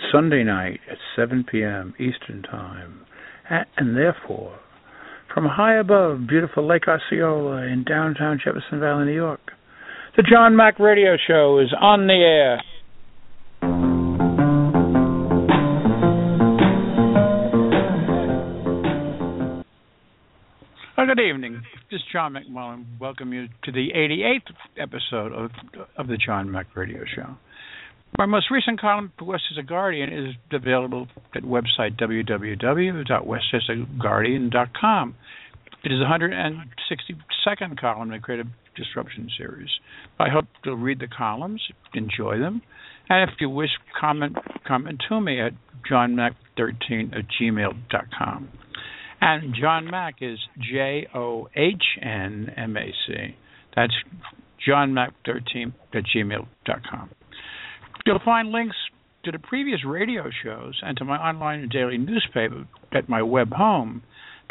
Sunday night at 7 p.m. Eastern Time. And therefore, from high above beautiful Lake Osceola in downtown Jefferson Valley, New York, the John Mack Radio Show is on the air. Good evening. This is John McMullen. Welcome you to the 88th episode of the John Mack Radio Show. My most recent column for Westchester Guardian is available at website www.westchesterguardian.com. It is the 162nd column in the Creative Disruption series. I hope you'll read the columns, enjoy them, and if you wish, comment to me at johnmac13@gmail.com. And John Mack is JOHNMAC. That's johnmac13@gmail.com. You'll find links to the previous radio shows and to my online and daily newspaper at my web home,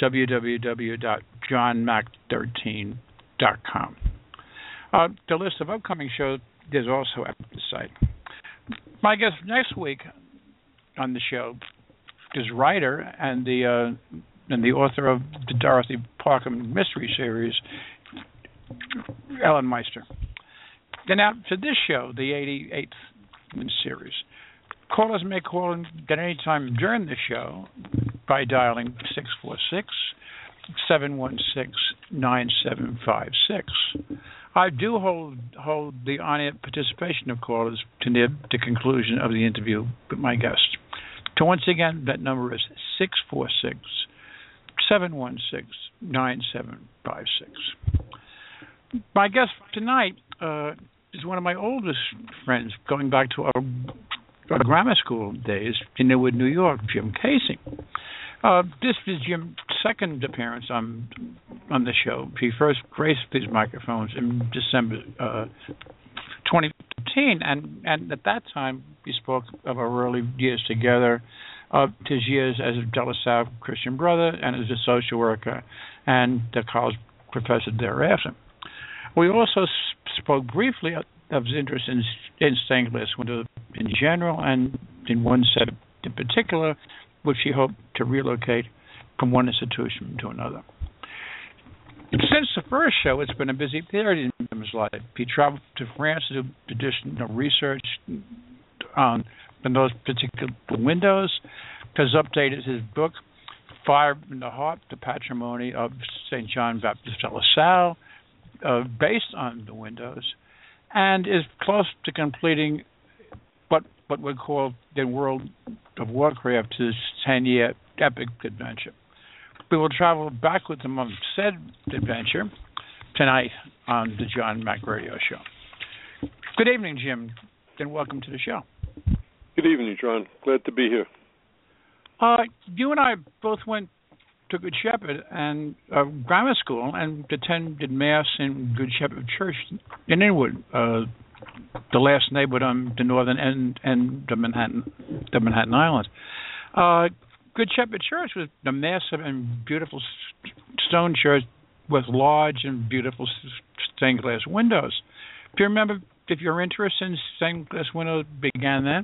www.johnmac13.com. The list of upcoming shows is also at the site. My guest next week on the show is writer and the author of the Dorothy Parker Mystery Series, Ellen Meister. Then after this show, the 88th series, callers may call in at any time during the show by dialing 646-716-9756. I do hold the on-air participation of callers to near the conclusion of the interview with my guest. So once again, that number is 646-716-9756. My guest tonight is one of my oldest friends, going back to our grammar school days in Newark, New York, Jim Casey. This is Jim's second appearance on the show. He first graced these microphones in December 2015, and at that time we spoke of our early years together, his years as a De La Salle Christian brother and as a social worker and a college professor thereafter. We also spoke briefly of his interest in stained glass windows in general and in one set in particular, which he hoped to relocate from one institution to another. Since the first show, it's been a busy period in Jim's life. He traveled to France to do additional research on those particular windows, has updated his book, Fire in the Heart, the Patrimony of St. John Baptist de La Salle, based on the windows, and is close to completing what we call the World of Warcraft, his 10-year epic adventure. We will travel back with him on said adventure tonight on the John Mack Radio Show. Good evening, Jim, and welcome to the show. Good evening, John. Glad to be here. You and I both went to Good Shepherd and grammar school and attended Mass in Good Shepherd Church in Inwood, the last neighborhood on the northern end of Manhattan Island. Good Shepherd Church was a massive and beautiful stone church with large and beautiful stained glass windows. Do you remember if your interest in stained glass windows began then?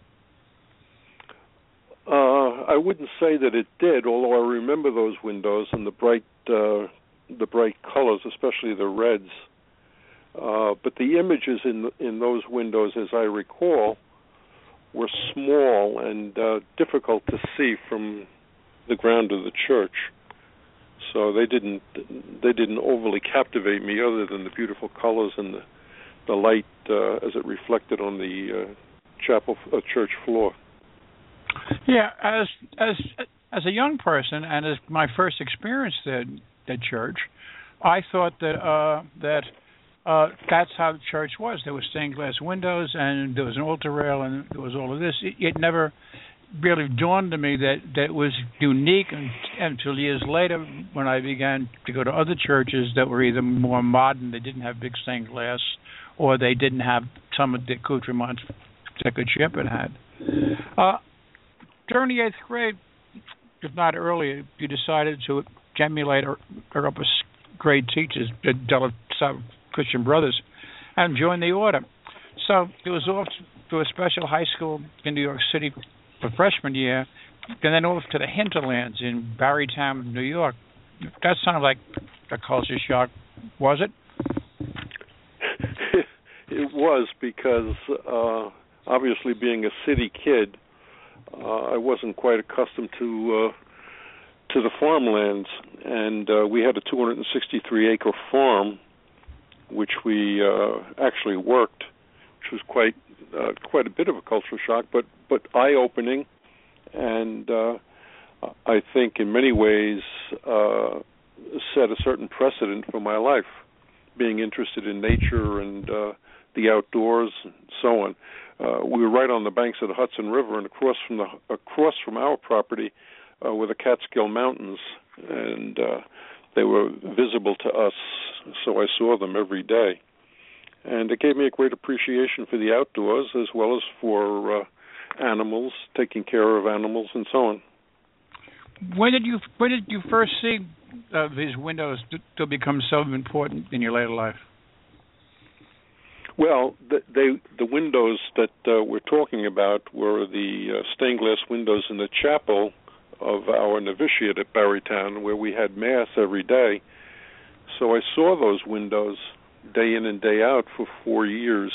I wouldn't say that it did, although I remember those windows and the bright colors, especially the reds. But the images in those windows, as I recall, were small and difficult to see from the ground of the church. So they didn't overly captivate me, other than the beautiful colors and the light as it reflected on the church floor. Yeah, as a young person and as my first experience at church, I thought that that's how the church was. There were stained glass windows and there was an altar rail and there was all of this. It never really dawned on me that it was unique until years later when I began to go to other churches that were either more modern, they didn't have big stained glass, or they didn't have some of the accoutrements that Good Shepherd had. During the 8th grade, if not earlier, you decided to emulate our upper grade teachers, the De La Salle Christian Brothers, and join the order. So it was off to a special high school in New York City for freshman year, and then off to the hinterlands in Barrytown, New York. That sounded like a culture shock, was it? It was, because obviously being a city kid, I wasn't quite accustomed to the farmlands, and we had a 263-acre farm, which we actually worked, which was quite a bit of a cultural shock, but eye-opening, and I think in many ways set a certain precedent for my life, being interested in nature and the outdoors and so on. We were right on the banks of the Hudson River, and across from our property were the Catskill Mountains, and they were visible to us, so I saw them every day. And it gave me a great appreciation for the outdoors, as well as for animals, taking care of animals, and so on. When did you first see these windows to become so important in your later life? Well, the windows that we're talking about were the stained glass windows in the chapel of our novitiate at Barrytown, where we had Mass every day. So I saw those windows day in and day out for 4 years.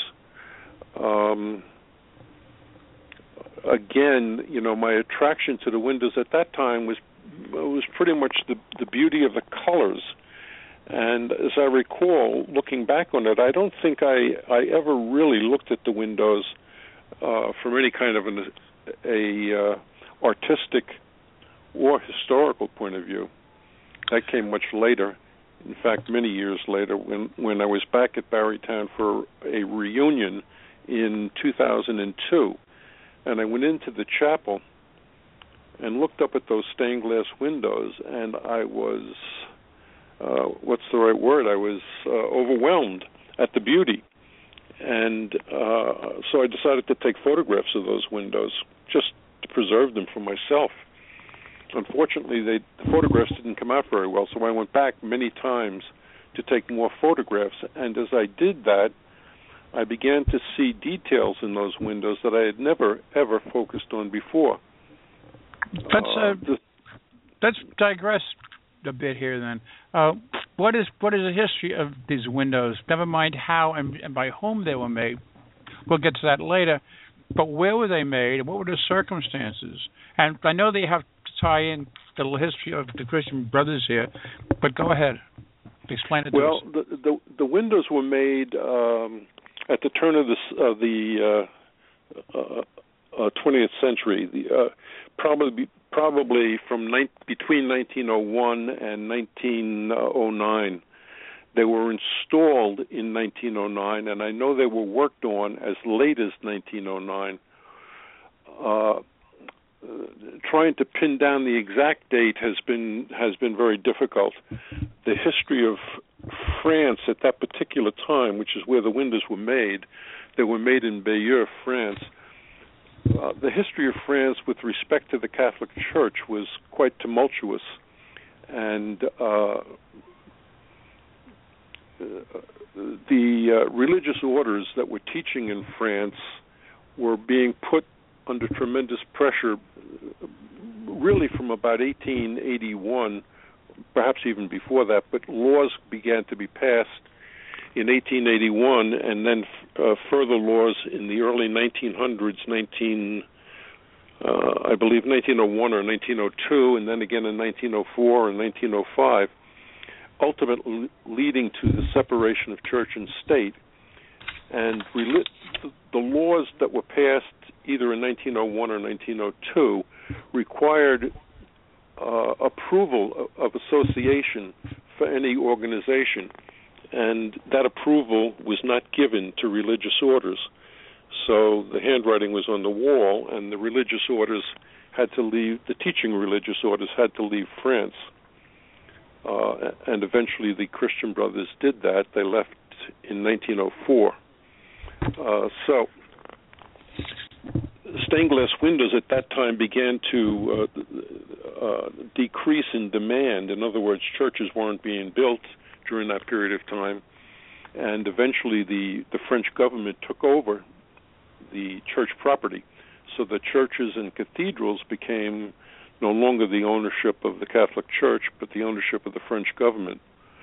Again, my attraction to the windows at that time was pretty much the beauty of the colors. And as I recall, looking back on it, I don't think I ever really looked at the windows from any kind of a artistic or historical point of view. That came much later. In fact, many years later, when I was back at Barrytown for a reunion in 2002, and I went into the chapel and looked up at those stained glass windows, and I was, what's the right word? I was overwhelmed at the beauty. And so I decided to take photographs of those windows just to preserve them for myself. Unfortunately, the photographs didn't come out very well, so I went back many times to take more photographs. And as I did that, I began to see details in those windows that I had never, ever focused on before. Let's digress a bit here then. What is the history of these windows? Never mind how and by whom they were made. We'll get to that later. But where were they made, and what were the circumstances? And I know they have to tie in the little history of the Christian Brothers here, but go ahead. Explain it to us. Well, the windows were made at the turn of the 20th century, probably from between 1901 and 1909. They were installed in 1909, and I know they were worked on as late as 1909. Trying to pin down the exact date has been very difficult. The history of France at that particular time, which is where the windows were made, they were made in Bayeux, France. The history of France with respect to the Catholic Church was quite tumultuous, and the religious orders that were teaching in France were being put under tremendous pressure really from about 1881, perhaps even before that, but laws began to be passed in 1881, and then further laws in the early 1900s, I believe 1901 or 1902, and then again in 1904 and 1905, ultimately leading to the separation of church and state. And the laws that were passed either in 1901 or 1902 required approval of association for any organization, and that approval was not given to religious orders. So the handwriting was on the wall, and the religious orders had to leave, the teaching religious orders had to leave France. And eventually the Christian Brothers did that. They left in 1904. So stained glass windows at that time began to decrease in demand. In other words, churches weren't being built during that period of time, and eventually the French government took over the church property. So the churches and cathedrals became no longer the ownership of the Catholic Church, but the ownership of the French government.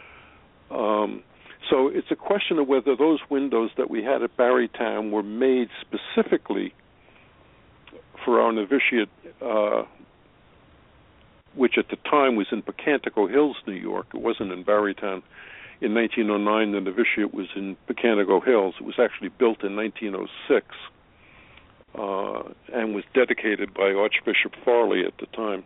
So it's a question of whether those windows that we had at Barrytown were made specifically for our novitiate, which at the time was in Pocantico Hills, New York. It wasn't in Barrytown. In 1909, the novitiate was in Pocantico Hills. It was actually built in 1906 and was dedicated by Archbishop Farley at the time.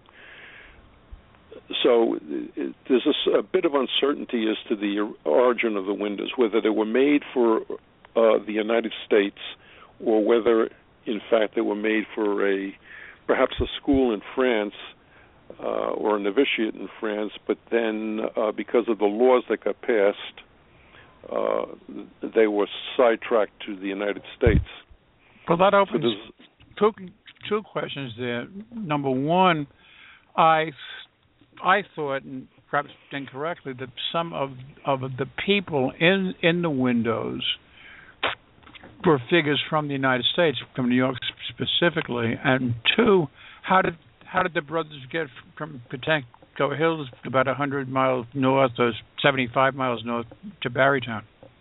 So there's a bit of uncertainty as to the origin of the windows, whether they were made for the United States or whether, in fact, they were made for perhaps a school in France or a novitiate in France, but then because of the laws that got passed, they were sidetracked to the United States. Well, that opens two questions there. Number one, I thought, and perhaps incorrectly, that some of the people in the windows were figures from the United States, from New York specifically. And two, how did the brothers get from Pocantico Hills, about 100 miles north or 75 miles north, to Barrytown?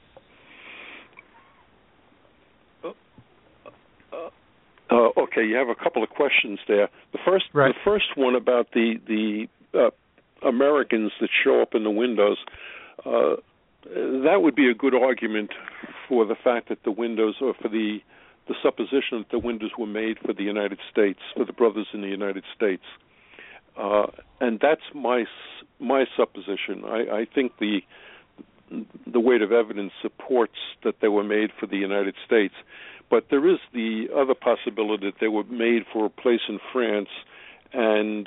Okay, you have a couple of questions there. The first one about the Americans that show up in the windows, that would be a good argument for the fact that the windows, or for the supposition that the windows were made for the United States, for the brothers in the United States. And that's my supposition. I think the weight of evidence supports that they were made for the United States. But there is the other possibility that they were made for a place in France and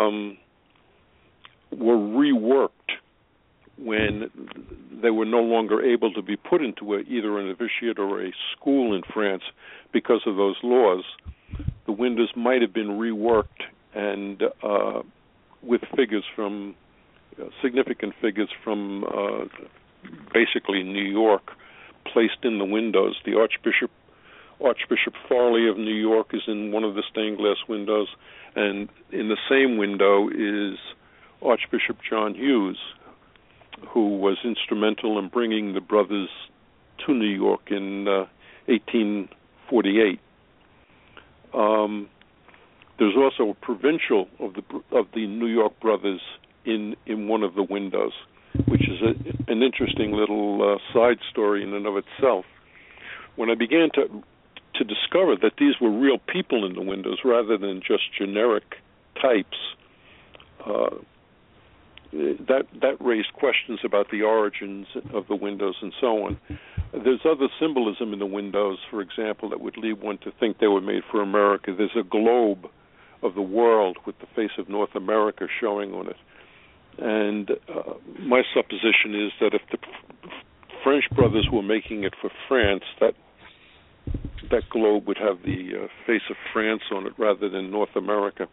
were reworked when they were no longer able to be put into either a novitiate or a school in France because of those laws. The windows might have been reworked and with figures from significant figures from basically New York placed in the windows. The Archbishop Farley of New York is in one of the stained glass windows, and in the same window is Archbishop John Hughes, who was instrumental in bringing the brothers to New York in 1848. There's also a provincial of the New York brothers in one of the windows, which is an interesting little side story in and of itself. When I began to discover that these were real people in the windows rather than just generic types, that raised questions about the origins of the windows and so on. There's other symbolism in the windows, for example, that would lead one to think they were made for America. There's a globe of the world with the face of North America showing on it. And my supposition is that if the French brothers were making it for France, that globe would have the face of France on it rather than North America.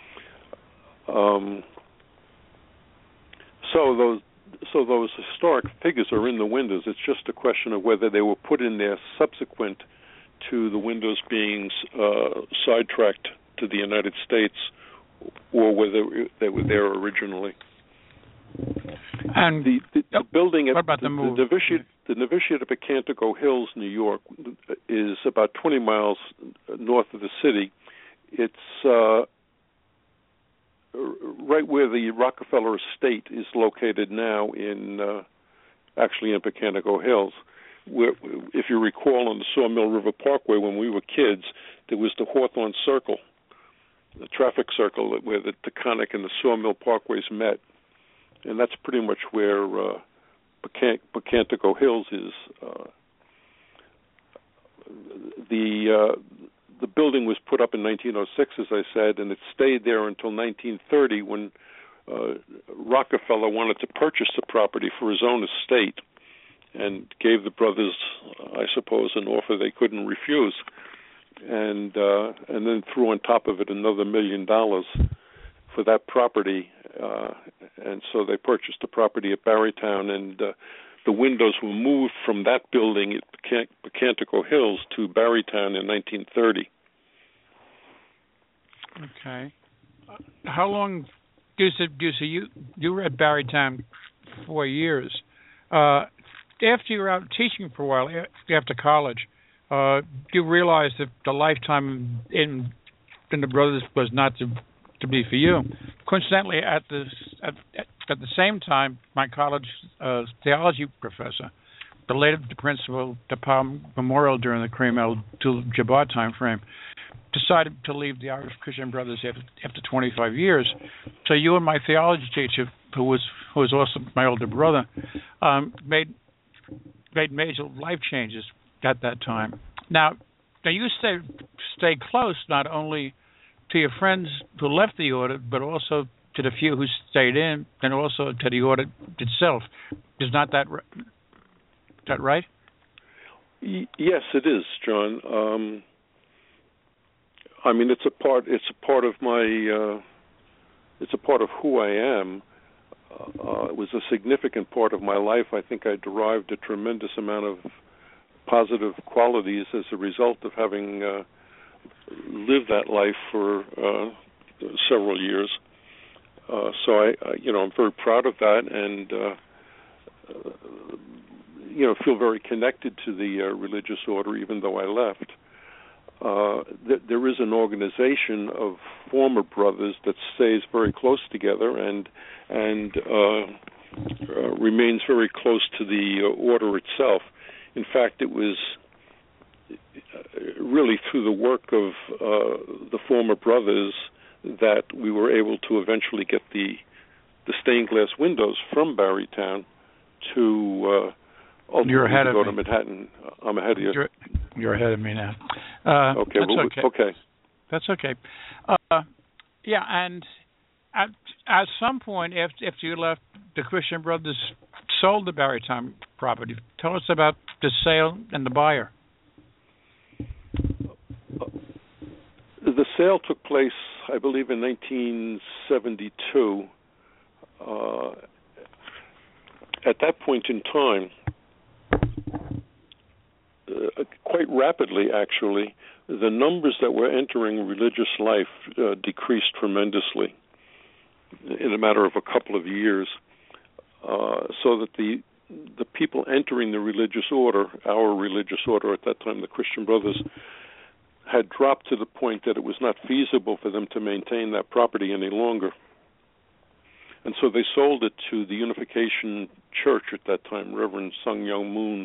So those historic figures are in the windows. It's just a question of whether they were put in there subsequent to the windows being sidetracked to the United States, or whether they were there originally. And the building at what about the novitiate of Pocantico Hills, New York, is about 20 miles north of the city. It's right where the Rockefeller Estate is located now, actually in Pocantico Hills. Where, if you recall, on the Sawmill River Parkway when we were kids, there was the Hawthorne Circle, the traffic circle where the Taconic and the Sawmill Parkways met. And that's pretty much where Pocantico Hills is. The building was put up in 1906, as I said, and it stayed there until 1930 when Rockefeller wanted to purchase the property for his own estate and gave the brothers, I suppose, an offer they couldn't refuse, and then threw on top of it another $1 million for that property, and so they purchased the property at Barrytown, and the windows were moved from that building at Pocantico Hills to Barrytown in 1930. Okay. How long? You were at Barrytown 4 years. After you were out teaching for a while, after college, you realized that the lifetime in the Brothers was not to be for you. Coincidentally, at the same time, my college theology professor, the later principal of Palm Memorial during the Kareem Abdul-Jabbar time frame, decided to leave the Irish Christian Brothers after 25 years. So you and my theology teacher, who was also my older brother, made major life changes at that time. Now you stay close not only to your friends who left the order, but also to the few who stayed in, and also to the order itself. Is not that right? Yes, it is, John. I mean, it's a part of my. It's a part of who I am. It was a significant part of my life. I think I derived a tremendous amount of positive qualities as a result of having lived that life for several years. So I'm very proud of that, and feel very connected to the religious order, even though I left. There is an organization of former brothers that stays very close together and remains very close to the order itself. In fact, it was really through the work of the former brothers that we were able to eventually get the stained glass windows from Barrytown to You're ahead of go me. to Manhattan. I'm ahead of you. You're ahead of me now. Okay. Okay. That's okay. Yeah, and at some point after you left, the Christian Brothers sold the Barrytown property. Tell us about the sale and the buyer. The sale took place, I believe, in 1972. At that point in time, quite rapidly, actually, the numbers that were entering religious life decreased tremendously in a matter of a couple of years, so that the people entering the religious order, our religious order at that time, the Christian Brothers, had dropped to the point that it was not feasible for them to maintain that property any longer. And so they sold it to the Unification Church at that time, Reverend Sung Young Moon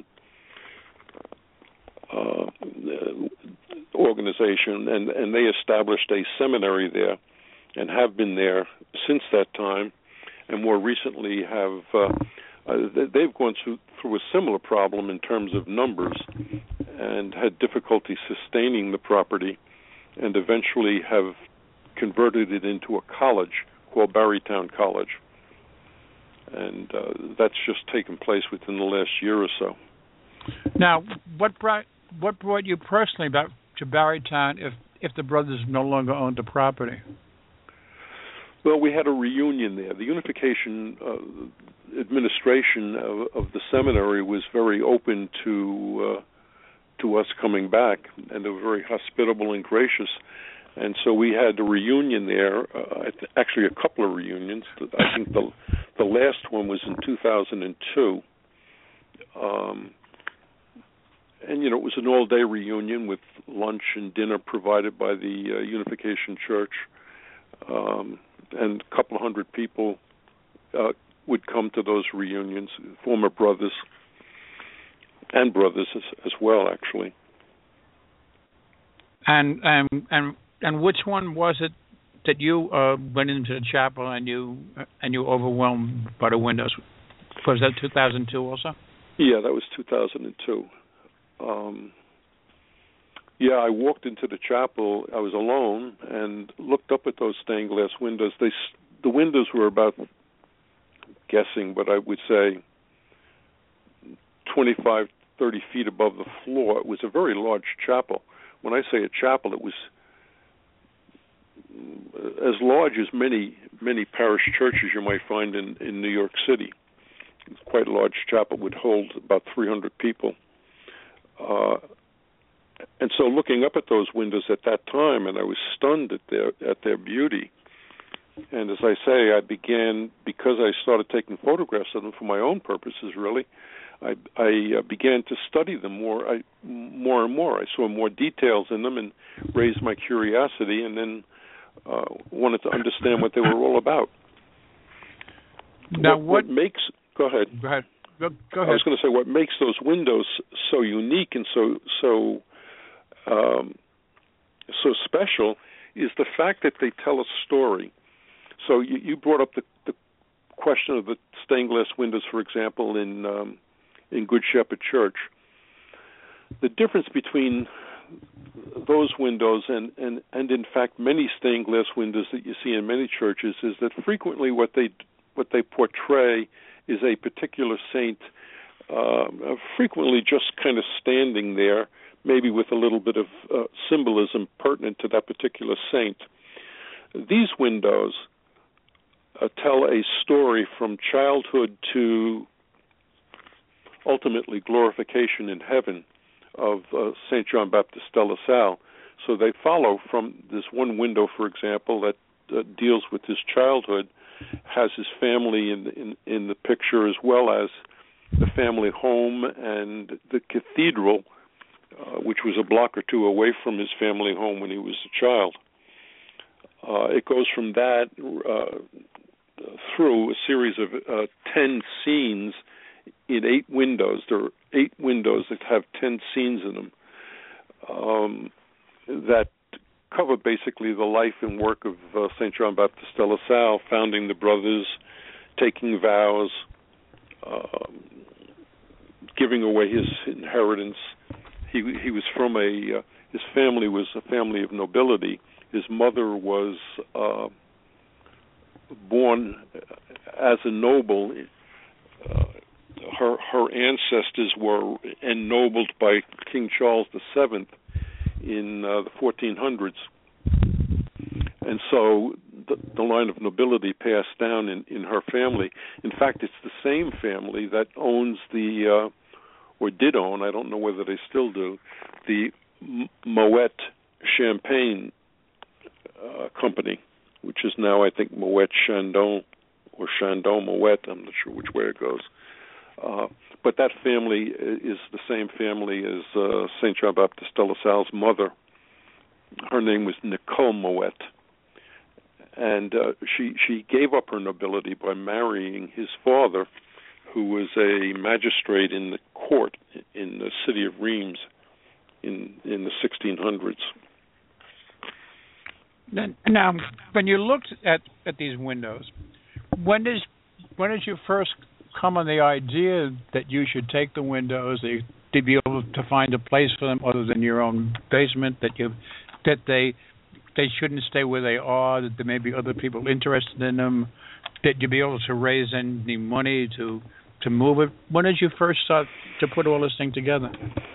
organization, and they established a seminary there and have been there since that time, and more recently they've gone through a similar problem in terms of numbers and had difficulty sustaining the property, and eventually have converted it into a college called Barrytown College. And that's just taken place within the last year or so. Now, what brought you personally back to Barrytown if the brothers no longer owned the property? Well, we had a reunion there. The Unification administration of the seminary was very open to us coming back, and they were very hospitable and gracious. And so we had a reunion there, actually a couple of reunions. I think the last one was in 2002. And, it was an all-day reunion with lunch and dinner provided by the Unification Church. And a couple of hundred people would come to those reunions, former brothers and brothers as well, actually. And which one was it that you went into the chapel and you overwhelmed by the windows? Was that 2002 also? Yeah, that was 2002. I walked into the chapel. I was alone and looked up at those stained glass windows. The windows were about, guessing, but I would say 25, 30 feet above the floor. It was a very large chapel. When I say a chapel, it was as large as many parish churches you might find in New York City. It's quite a large chapel, would hold about 300 people. And so looking up at those windows at that time, and I was stunned at their beauty. And as I say, I began, because I started taking photographs of them for my own purposes, really, I began to study them more and more. I saw more details in them and raised my curiosity, and then wanted to understand what they were all about. Now, what makes... Go ahead. Go ahead. Go ahead. I was going to say, what makes those windows so unique and so special is the fact that they tell a story. So you brought up the question of the stained glass windows, for example, in Good Shepherd Church. The difference between those windows and in fact many stained glass windows that you see in many churches is that frequently what they portray is a particular saint, frequently just kind of standing there, maybe with a little bit of symbolism pertinent to that particular saint. These windows tell a story from childhood to ultimately glorification in heaven of St. John Baptist de La Salle. So they follow from this one window, for example, that deals with his childhood, has his family in the picture, as well as the family home and the cathedral, which was a block or two away from his family home when he was a child. It goes from that through a series of 10 scenes in 8 windows. There are 8 windows that have 10 scenes in them that cover basically the life and work of St. John Baptist de La Salle, founding the brothers, taking vows, giving away his inheritance. He was from his family was a family of nobility. His mother was born as a noble. Her ancestors were ennobled by King Charles VII in the 1400s. And so the line of nobility passed down in her family. In fact, it's the same family that owns or did own, I don't know whether they still do, the Moet Champagne company, which is now, I think, Moet Chandon or Chandon Moet. I'm not sure which way it goes. But that family is the same family as St. John Baptist de La Salle's mother. Her name was Nicole Moet. And she gave up her nobility by marrying his father, who was a magistrate in the court in the city of Reims in the 1600s. Now, when you looked at these windows, when did you first come on the idea that you should take the windows, to be able to find a place for them other than your own basement, that they shouldn't stay where they are, that there may be other people interested in them, that you'd be able to raise any money to move it? When did you first start to put all this thing together?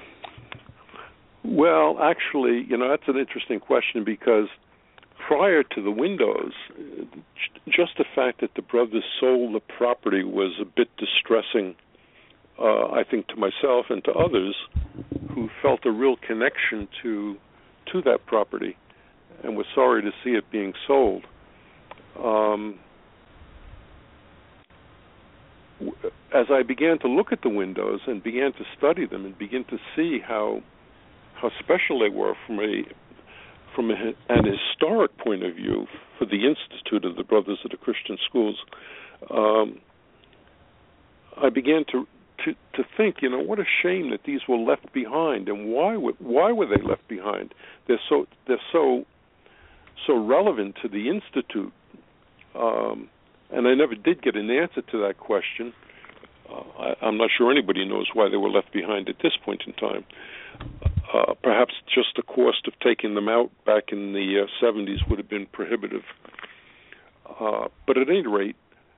Well, actually, that's an interesting question, because prior to the windows, just the fact that the brothers sold the property was a bit distressing, I think, to myself and to others who felt a real connection to that property and were sorry to see it being sold. As I began to look at the windows and began to study them and begin to see how special they were from an historic point of view for the Institute of the Brothers of the Christian Schools, I began to think, what a shame that these were left behind, and why were they left behind? They're so relevant to the Institute, and I never did get an answer to that question. I'm not sure anybody knows why they were left behind at this point in time. Perhaps just the cost of taking them out back in the 70s would have been prohibitive. But at any rate,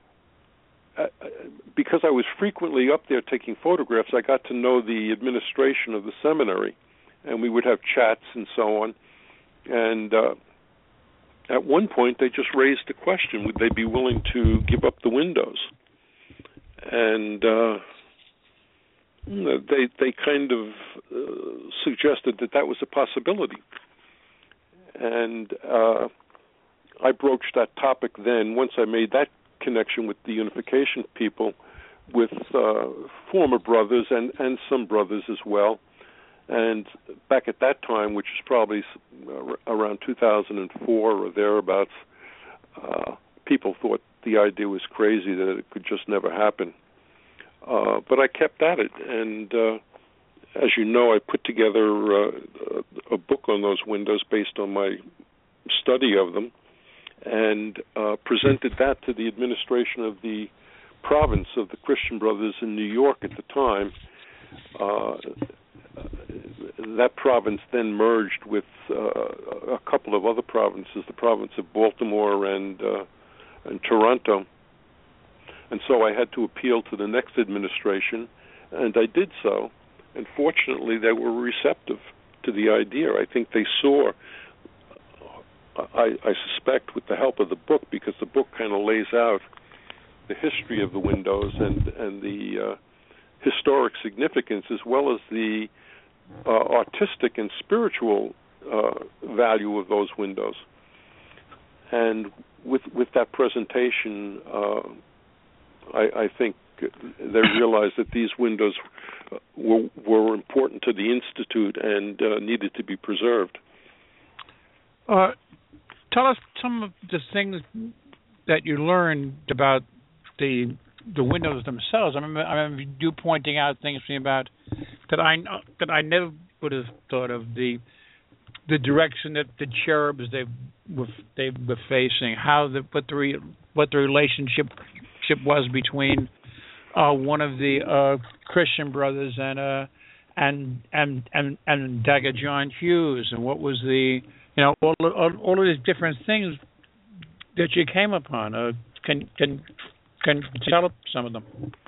because I was frequently up there taking photographs, I got to know the administration of the seminary, and we would have chats and so on. And at one point, they just raised the question, would they be willing to give up the windows? And they kind of suggested that was a possibility. And I broached that topic then, once I made that connection with the unification people, with former brothers and some brothers as well. And back at that time, which is probably around 2004 or thereabouts, people thought the idea was crazy, that it could just never happen. But I kept at it, and as you know, I put together a book on those windows based on my study of them, and presented that to the administration of the province of the Christian Brothers in New York at the time. That province then merged with a couple of other provinces, the province of Baltimore and Toronto. And so I had to appeal to the next administration, and I did so. And fortunately, they were receptive to the idea. I think they saw, I suspect, with the help of the book, because the book kind of lays out the history of the windows and the historic significance, as well as the artistic and spiritual value of those windows. And with that presentation, I think they realized that these windows were important to the Institute and needed to be preserved. Tell us some of the things that you learned about the windows themselves. I remember you pointing out things to me about that I never would have thought of, the direction that the cherubs they were facing, what the relationship was between one of the Christian brothers and Dagger John Hughes, and what was the all of these different things that you came upon. Can you tell us some of them?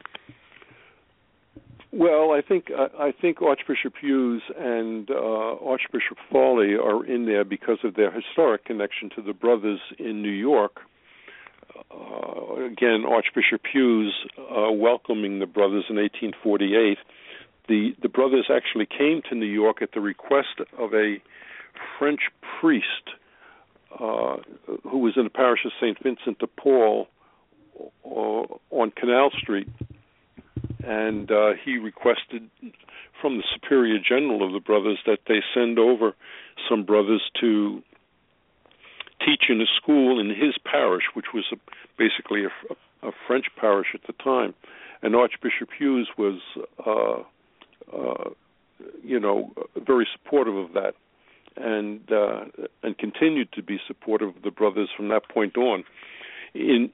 Well, I think Archbishop Hughes and Archbishop Farley are in there because of their historic connection to the brothers in New York. Again, Archbishop Hughes welcoming the brothers in 1848. The brothers actually came to New York at the request of a French priest who was in the parish of St. Vincent de Paul on Canal Street. And he requested from the Superior General of the brothers that they send over some brothers to teach in a school in his parish, which was basically a French parish at the time. And Archbishop Hughes was, very supportive of that, and continued to be supportive of the brothers from that point on. In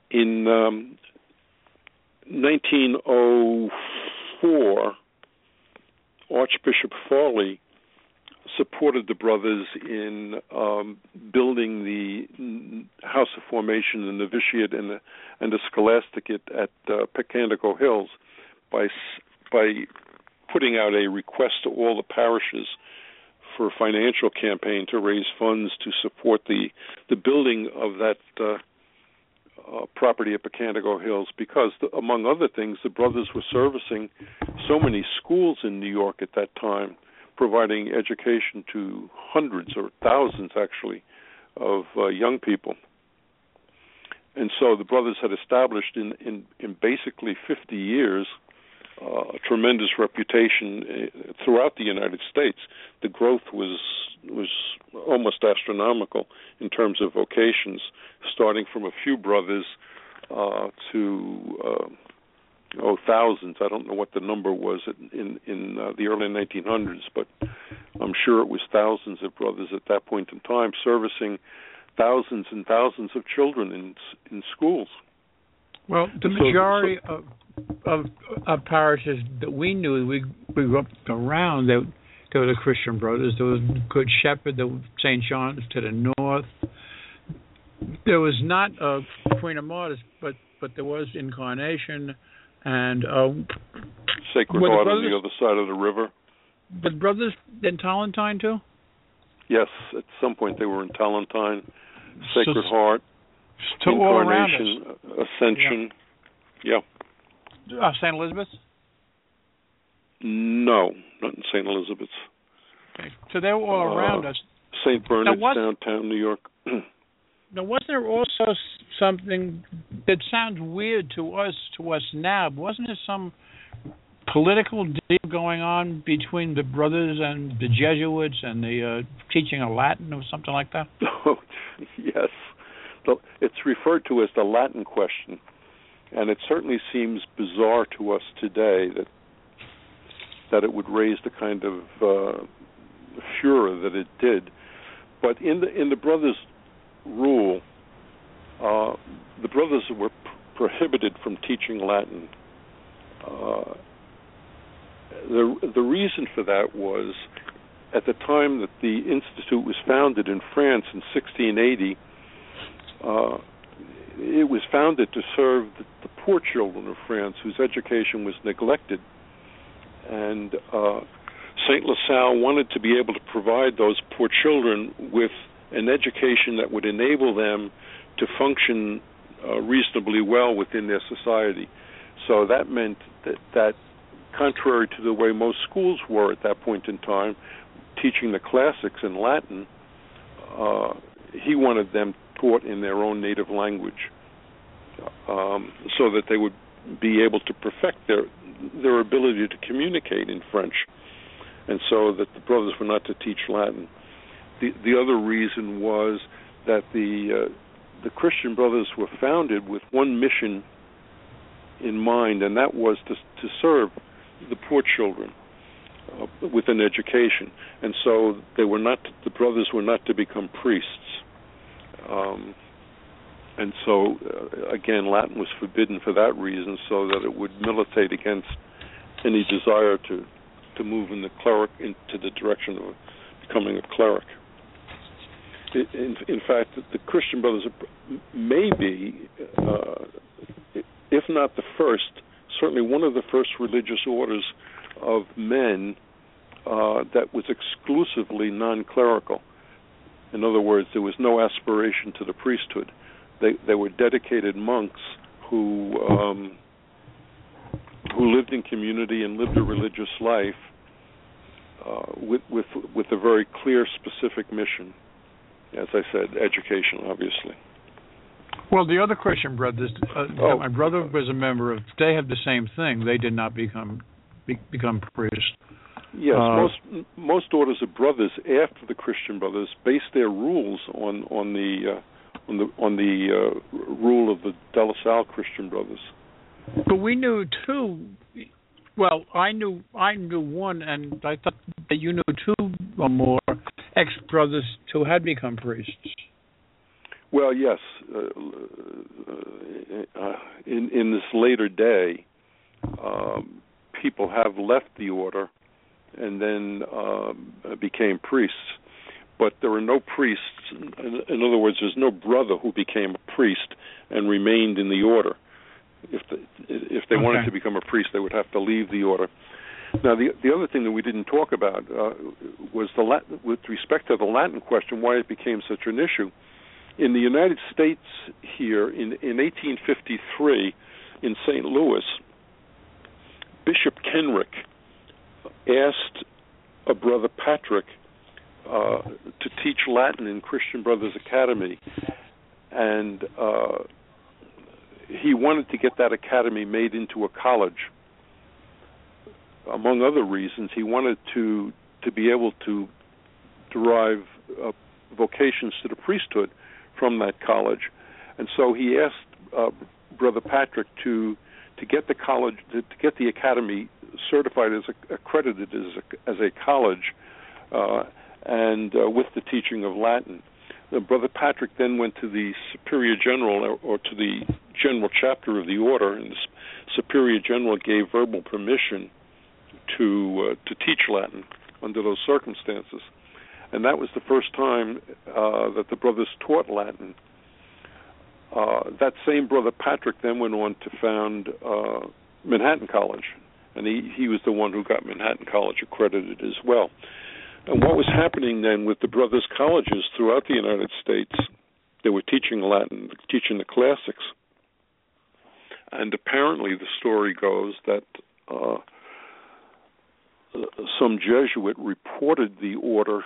1904, Archbishop Farley supported the brothers in building the House of Formation, the Novitiate, and the Scholasticate at Picantico Hills by putting out a request to all the parishes for a financial campaign to raise funds to support the building of that property at Picantico Hills, because, among other things, the brothers were servicing so many schools in New York at that time, providing education to hundreds or thousands, actually, of young people. And so the brothers had established in basically 50 years a tremendous reputation throughout the United States. The growth was almost astronomical in terms of vocations, starting from a few brothers to thousands. I don't know what the number was in the early 1900s, but I'm sure it was thousands of brothers at that point in time, servicing thousands and thousands of children in schools. Well, the majority of parishes that we knew, we grew up around, there were the Christian Brothers. There was Good Shepherd, there was St. John's to the north. There was not Queen of Martyrs, but there was Incarnation and Sacred Heart on the other side of the river. But brothers in Tallentine too? Yes, at some point they were in Tallentine, Sacred Heart, Incarnation, Ascension. Yeah. St. Elizabeth's? No, not in St. Elizabeth's. Okay. So they were all around us. St. Bernard's, downtown New York. Now, wasn't there also something that sounds weird to us now? Wasn't there some political deal going on between the brothers and the Jesuits and the teaching of Latin or something like that? Oh, yes. It's referred to as the Latin question, and it certainly seems bizarre to us today that it would raise the kind of furor that it did. But in the brothers' rule, the brothers were prohibited from teaching Latin. The reason for that was, at the time that the Institute was founded in France in 1680, it was founded to serve the poor children of France whose education was neglected. And St. La Salle wanted to be able to provide those poor children with an education that would enable them to function reasonably well within their society. So that meant that contrary to the way most schools were at that point in time, teaching the classics in Latin, he wanted them taught in their own native language, so that they would be able to perfect their ability to communicate in French, and so that the brothers were not to teach Latin. The other reason was that the Christian Brothers were founded with one mission in mind, and that was to serve the poor children with an education. And so the brothers were not to become priests. And so, again, Latin was forbidden for that reason, so that it would militate against any desire to move into the direction of becoming a cleric. In fact, the Christian Brothers may be, if not the first, certainly one of the first religious orders of men that was exclusively non-clerical. In other words, there was no aspiration to the priesthood. They were dedicated monks who lived in community and lived a religious life with a very clear, specific mission. As I said, education, obviously. Well, the other Christian brothers, my brother was a member of. They had the same thing. They did not become priests. Yes, most orders of brothers after the Christian Brothers based their rules on the rule of the De La Salle Christian Brothers. But we knew two. Well, I knew one, and I thought that you knew two or more ex-brothers who had become priests. Well, yes. In this later day, people have left the order and then became priests. But there are no priests. In other words, there's no brother who became a priest and remained in the order. If they wanted to become a priest, they would have to leave the order. Now, the other thing that we didn't talk about was with respect to the Latin question, why it became such an issue. In the United States here, in 1853, in St. Louis, Bishop Kenrick asked a Brother Patrick to teach Latin in Christian Brothers Academy, and he wanted to get that academy made into a college. Among other reasons, he wanted to be able to derive vocations to the priesthood from that college, and so he asked Brother Patrick to get the college, to get the academy certified as accredited as a college, and with the teaching of Latin. Brother Patrick then went to the Superior General, or to the General Chapter of the Order, and the Superior General gave verbal permission to teach Latin under those circumstances. And that was the first time that the brothers taught Latin. That same Brother Patrick then went on to found Manhattan College, and he was the one who got Manhattan College accredited as well. And what was happening then with the brothers' colleges throughout the United States, they were teaching Latin, teaching the classics. And apparently the story goes that some Jesuit reported the order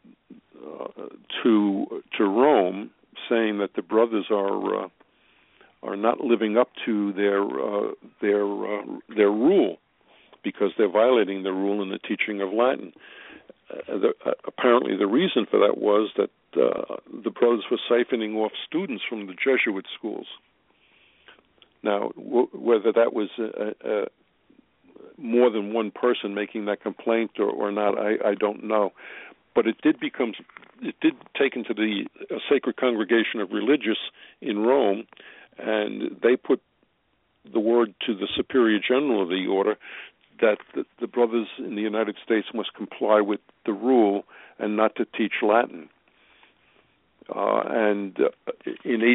to Rome, saying that the brothers are not living up to their rule, because they're violating the rule in the teaching of Latin. Apparently, the reason for that was that the brothers were siphoning off students from the Jesuit schools. Now, whether that was more than one person making that complaint or not, I don't know. But it did take into the Sacred Congregation of Religious in Rome, and they put the word to the Superior General of the order that the brothers in the United States must comply with the rule and not to teach Latin. And in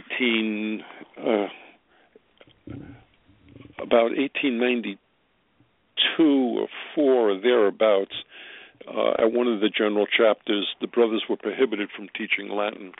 about 1892 or 4 or thereabouts, at one of the general chapters, the brothers were prohibited from teaching Latin.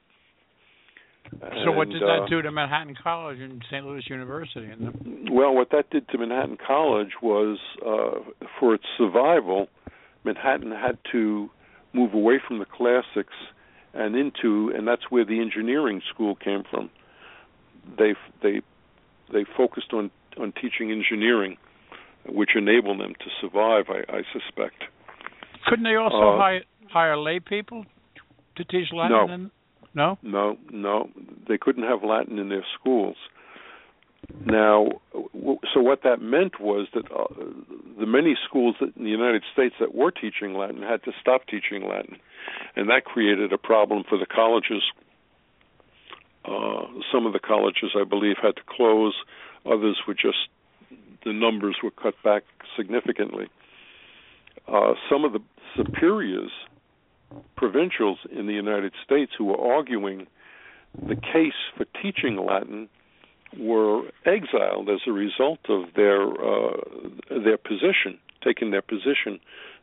So what did that do to Manhattan College and St. Louis University? Well, what that did to Manhattan College was, for its survival, Manhattan had to move away from the classics and that's where the engineering school came from. They focused on teaching engineering, which enabled them to survive, I suspect. Couldn't they also hire lay people to teach Latin? No? No. They couldn't have Latin in their schools. Now, so what that meant was that the many schools in the United States that were teaching Latin had to stop teaching Latin, and that created a problem for the colleges. Some of the colleges, I believe, had to close. Others were just, the numbers were cut back significantly. Some of the superiors, provincials in the United States who were arguing the case for teaching Latin were exiled as a result of their position, taking their position.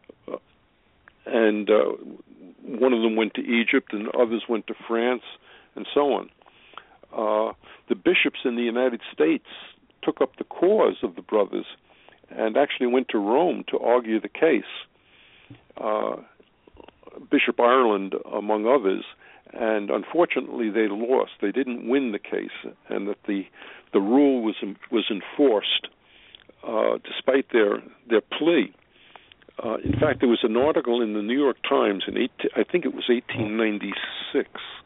And one of them went to Egypt and others went to France and so on. The bishops in the United States took up the cause of the brothers and actually went to Rome to argue the case. Bishop Ireland, among others, and unfortunately they lost. They didn't win the case, and that the rule was enforced despite their plea. In fact, there was an article in the New York Times I think it was 1896,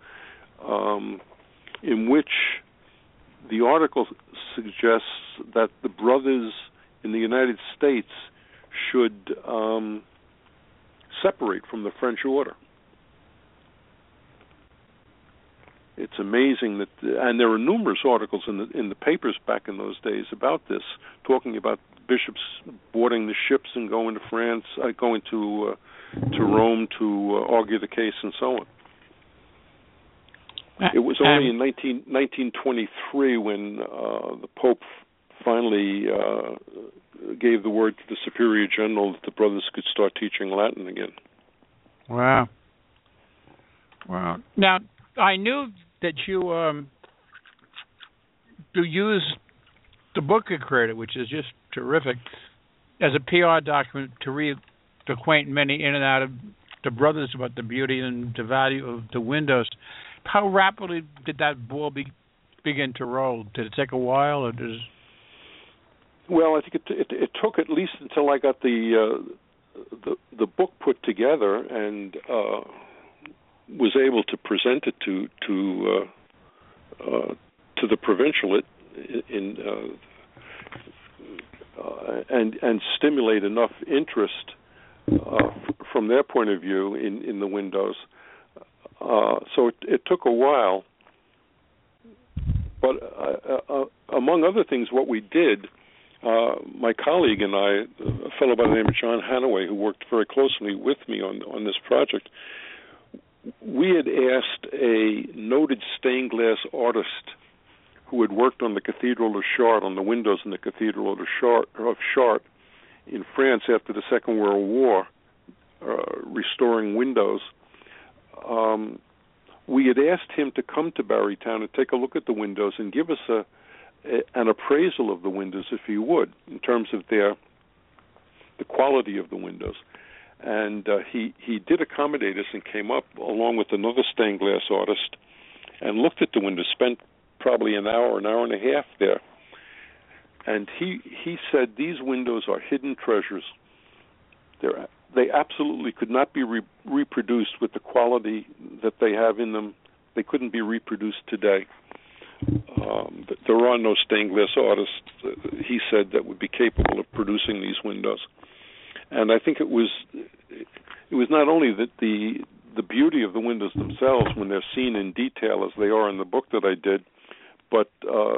in which the article suggests that the brothers in the United States should separate from the French order. It's amazing that, and there were numerous articles in the papers back in those days about this, talking about bishops boarding the ships and going to France, going to Rome to argue the case and so on. It was only in 1923 when the Pope finally gave the word to the Superior General that the brothers could start teaching Latin again. Wow. Now, I knew that you use the book you created, which is just terrific, as a PR document to acquaint many in and out of the brothers about the beauty and the value of the windows. How rapidly did that ball begin to roll? Did it take a while, or did it... Well, I think it took at least until I got the book put together and was able to present it to the provincialate and stimulate enough interest from their point of view in the windows. So it took a while, but among other things, what we did, my colleague and I, a fellow by the name of John Hanaway, who worked very closely with me on this project, we had asked a noted stained glass artist who had worked on the Cathedral of Chartres, on the windows in the Cathedral of Chartres in France after the Second World War, restoring windows. We had asked him to come to Barrytown and take a look at the windows and give us an appraisal of the windows, if he would, in terms of their the quality of the windows. And he did accommodate us and came up along with another stained glass artist and looked at the windows, spent probably an hour and a half there. And he said these windows are hidden treasures. They absolutely could not be reproduced with the quality that they have in them. They couldn't be reproduced today. There are no stained glass artists, he said, that would be capable of producing these windows. And I think it was not only that the beauty of the windows themselves when they're seen in detail as they are in the book that I did, but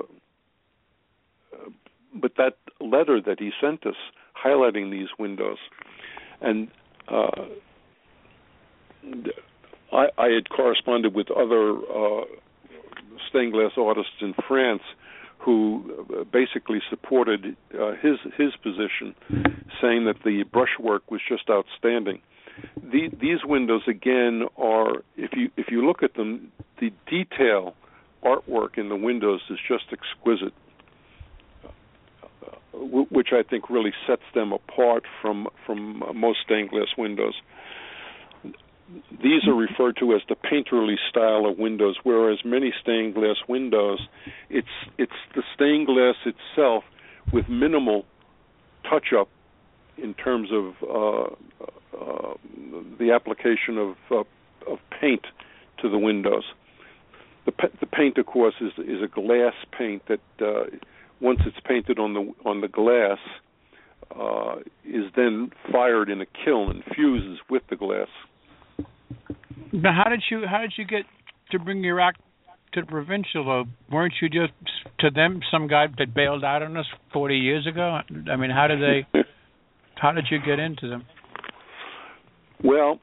that letter that he sent us highlighting these windows. And I had corresponded with other stained glass artists in France who basically supported his position, saying that the brushwork was just outstanding. These windows, again, are, if you look at them, the detail artwork in the windows is just exquisite, which I think really sets them apart from most stained glass windows. These are referred to as the painterly style of windows, whereas many stained glass windows, it's the stained glass itself with minimal touch-up in terms of the application of paint to the windows. The paint, of course, is a glass paint that once it's painted on the glass, is then fired in a kiln and fuses with the glass. Now, how did you get to bring your act to the Provincial? Though, weren't you just to them some guy that bailed out on us 40 years ago? I mean, how did you get into them? Well,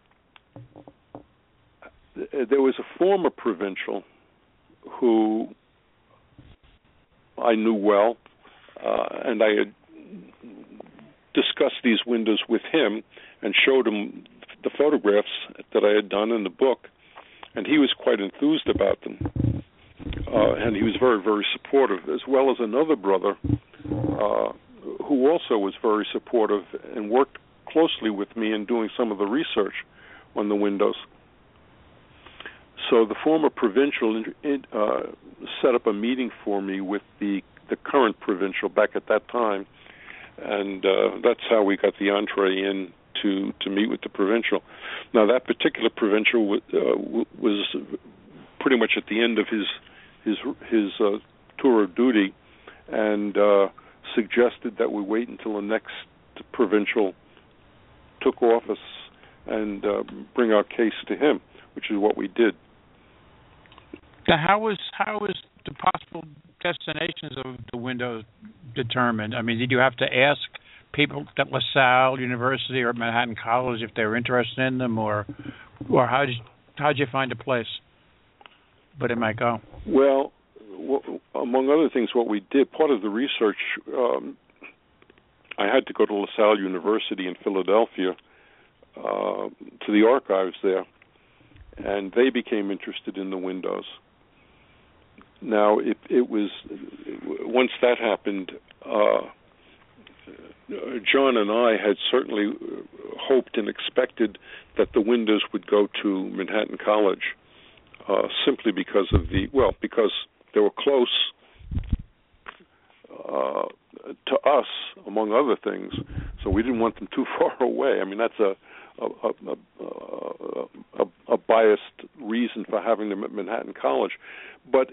there was a former provincial who I knew well, and I had discussed these windows with him and showed him the photographs that I had done in the book, and he was quite enthused about them. And he was very, very supportive, as well as another brother who also was very supportive and worked closely with me in doing some of the research on the windows. So the former provincial set up a meeting for me with the current provincial back at that time, and that's how we got the entree in to meet with the provincial. Now, that particular provincial was pretty much at the end of his tour of duty, and suggested that we wait until the next provincial took office and bring our case to him, which is what we did. Now, how was the possible destinations of the windows determined? I mean, did you have to ask people at LaSalle University or Manhattan College if they were interested in them, or how'd you find a place where they might go? Well, among other things, what we did, part of the research, I had to go to LaSalle University in Philadelphia to the archives there, and they became interested in the windows. Now, it was once that happened, John and I had certainly hoped and expected that the windows would go to Manhattan College, simply because because they were close to us, among other things. So we didn't want them too far away. I mean, that's a biased reason for having them at Manhattan College, but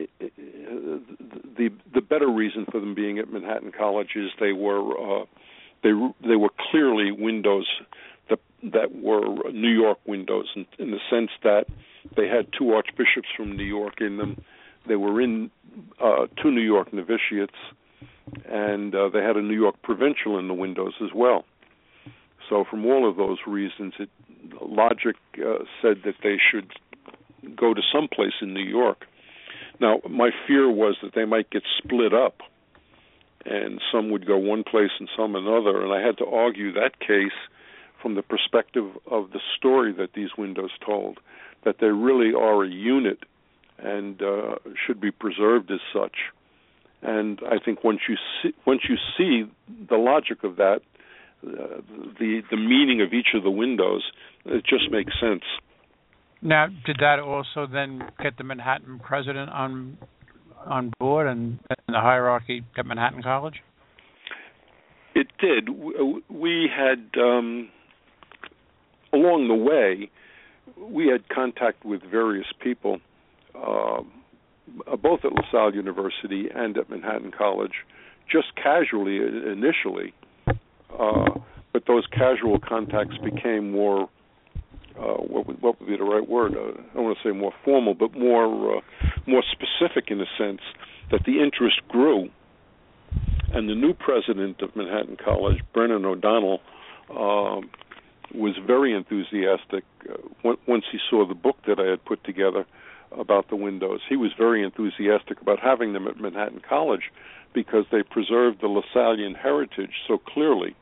the better reason for them being at Manhattan College is they were clearly windows that were New York windows in the sense that they had two archbishops from New York in them. They were in two New York novitiates, and they had a New York provincial in the windows as well. So from all of those reasons, logic said that they should go to someplace in New York. Now, my fear was that they might get split up, and some would go one place and some another, and I had to argue that case from the perspective of the story that these windows told, that they really are a unit and should be preserved as such. And I think once you see the logic of that, the meaning of each of the windows. It just makes sense. Now, did that also then get the Manhattan president on board and the hierarchy at Manhattan College? It did. We had, along the way, we had contact with various people, both at LaSalle University and at Manhattan College, just casually initially, but those casual contacts became more, what would be the right word? I don't want to say more formal, but more specific in the sense that the interest grew. And the new president of Manhattan College, Brennan O'Donnell, was very enthusiastic. Once he saw the book that I had put together about the windows, he was very enthusiastic about having them at Manhattan College because they preserved the LaSallian heritage so clearly.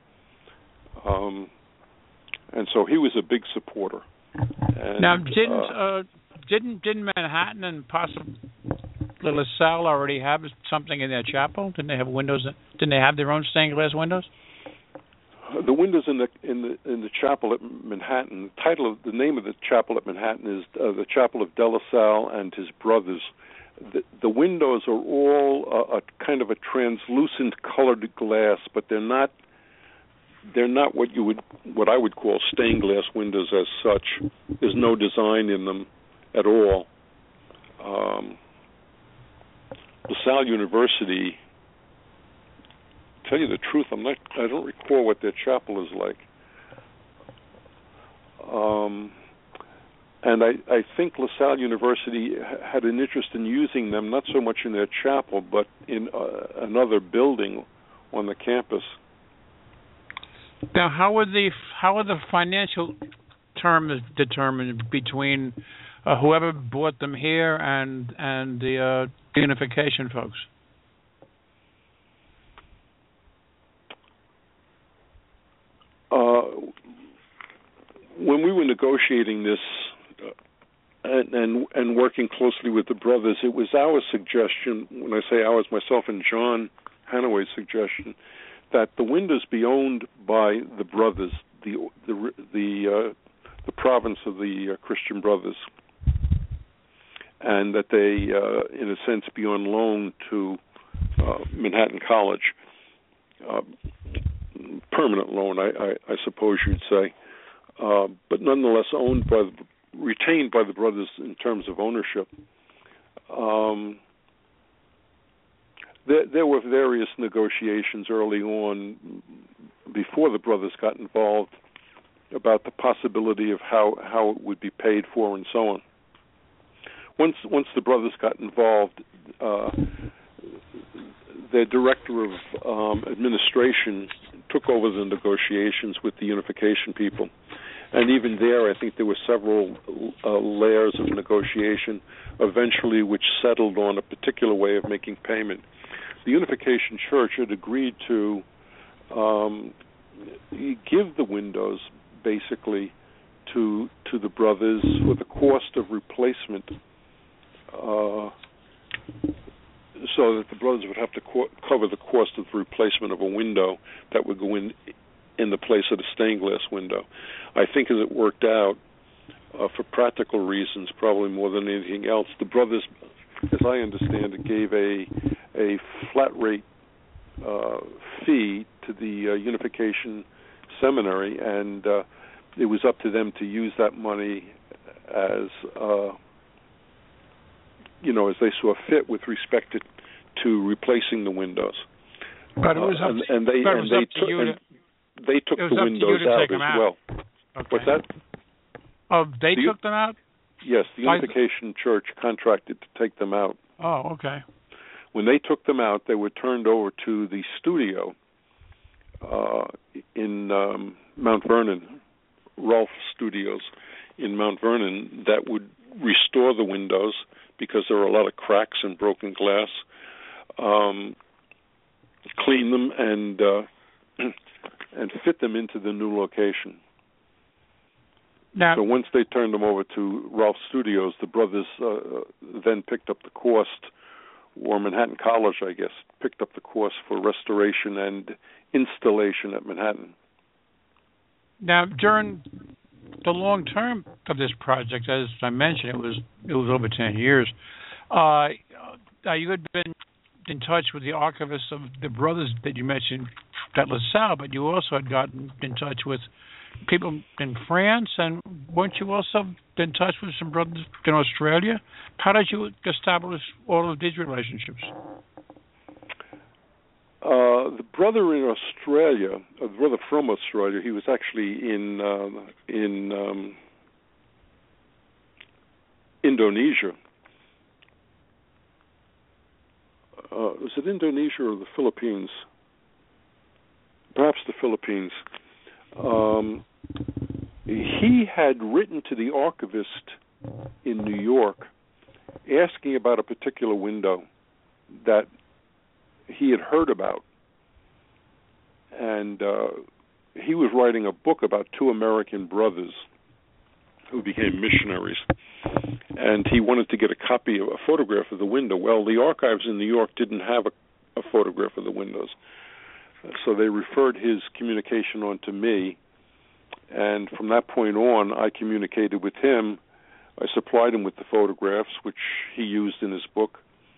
And so he was a big supporter. And, now, didn't Manhattan and possibly LaSalle already have something in their chapel? Didn't they have windows? Didn't they have their own stained glass windows? The windows in the chapel at Manhattan. The name of the chapel at Manhattan is the Chapel of De La Salle and his brothers. The windows are all a kind of a translucent colored glass, but they're not what I would call stained glass windows as such. There's no design in them at all. LaSalle University, to tell you the truth, I don't recall what their chapel is like. And I think LaSalle University had an interest in using them, not so much in their chapel, but in another building on the campus. Now, how are the financial terms determined between whoever bought them here and the unification folks? When we were negotiating this and working closely with the brothers, it was our suggestion. When I say ours, myself and John Hanaway's suggestion, that the windows be owned by the brothers, the province of the Christian Brothers, and that they, in a sense, be on loan to Manhattan College, permanent loan, I suppose you'd say, but nonetheless retained by the brothers in terms of ownership. There were various negotiations early on, before the brothers got involved, about the possibility of how it would be paid for and so on. Once the brothers got involved, their director of administration took over the negotiations with the unification people. And even there, I think there were several layers of negotiation, eventually which settled on a particular way of making payment. The Unification Church had agreed to give the windows, basically, to the brothers for the cost of replacement, so that the brothers would have to cover the cost of the replacement of a window that would go in the place of the stained glass window. I think as it worked out, for practical reasons, probably more than anything else, the brothers, as I understand it, gave a flat rate fee to the Unification Seminary, and it was up to them to use that money as as they saw fit with respect to replacing the windows. But it was up they took the windows out as well. Okay. What's that? Oh, they took them out? Yes, the Unification Church contracted to take them out. Oh, okay. When they took them out, they were turned over to the studio in Mount Vernon, Rolfe Studios in Mount Vernon, that would restore the windows because there were a lot of cracks and broken glass, clean them and fit them into the new location. Now, so once they turned them over to Rolfe Studios, the brothers then picked up the cost, or Manhattan College, I guess, picked up the cost for restoration and installation at Manhattan. Now, during the long term of this project, as I mentioned, it was over 10 years. You had been in touch with the archivists of the brothers that you mentioned at LaSalle, but you also had gotten in touch with people in France, and weren't you also in touch with some brothers in Australia? How did you establish all of these relationships? The brother in Australia, the brother from Australia, he was actually in Indonesia. Was it Indonesia or the Philippines? Perhaps the Philippines. He had written to the archivist in New York asking about a particular window that he had heard about. And he was writing a book about two American brothers who became missionaries. And he wanted to get a photograph of the window. Well, the archives in New York didn't have a photograph of the windows. So they referred his communication on to me. And from that point on, I communicated with him. I supplied him with the photographs, which he used in his book.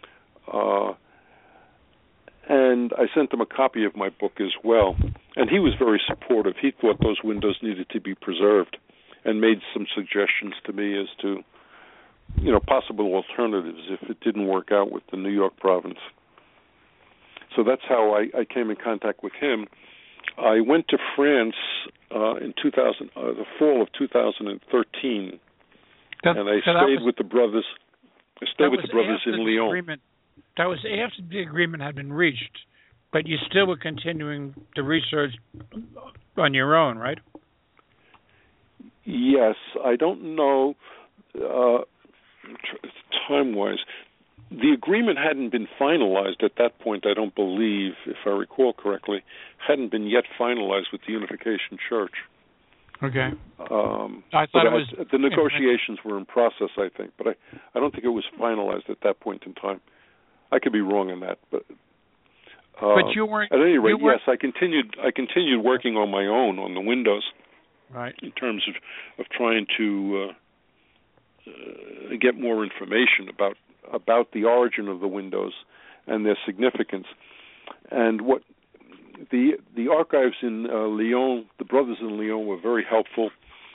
And I sent him a copy of my book as well. And he was very supportive. He thought those windows needed to be preserved and made some suggestions to me as to, possible alternatives if it didn't work out with the New York province. So that's how I came in contact with him. I went to France in the fall of 2013, and I stayed with the brothers. I stayed with the brothers in Lyon. That was after the agreement had been reached, but you still were continuing the research on your own, right? Yes. I don't know time-wise. The agreement hadn't been finalized at that point, I don't believe, if I recall correctly, hadn't been yet finalized with the Unification Church. Okay. I thought the negotiations were in process, I think, but I don't think it was finalized at that point in time. I could be wrong on that, but you weren't. At any rate, yes, I continued working on my own on the windows, right? In terms of trying to get more information about the origin of the windows and their significance, and what the archives in Lyon, the brothers in Lyon, were very helpful.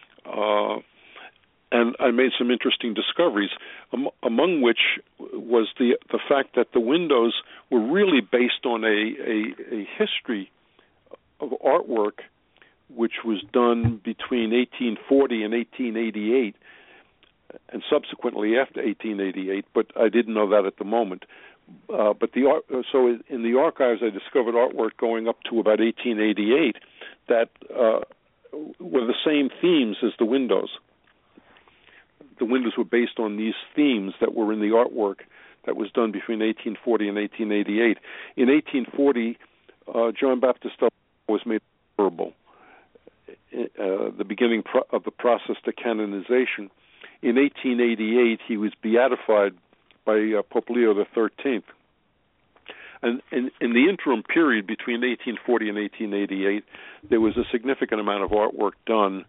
And I made some interesting discoveries, among which was the fact that the windows were really based on a history of artwork which was done between 1840 and 1888, and subsequently after 1888, but I didn't know that at the moment. So in the archives, I discovered artwork going up to about 1888 that were the same themes as the windows. The windows were based on these themes that were in the artwork that was done between 1840 and 1888. In 1840, John Baptist was made honorable, the beginning of the process to canonization. In 1888, he was beatified by Pope Leo XIII. And in the interim period between 1840 and 1888, there was a significant amount of artwork done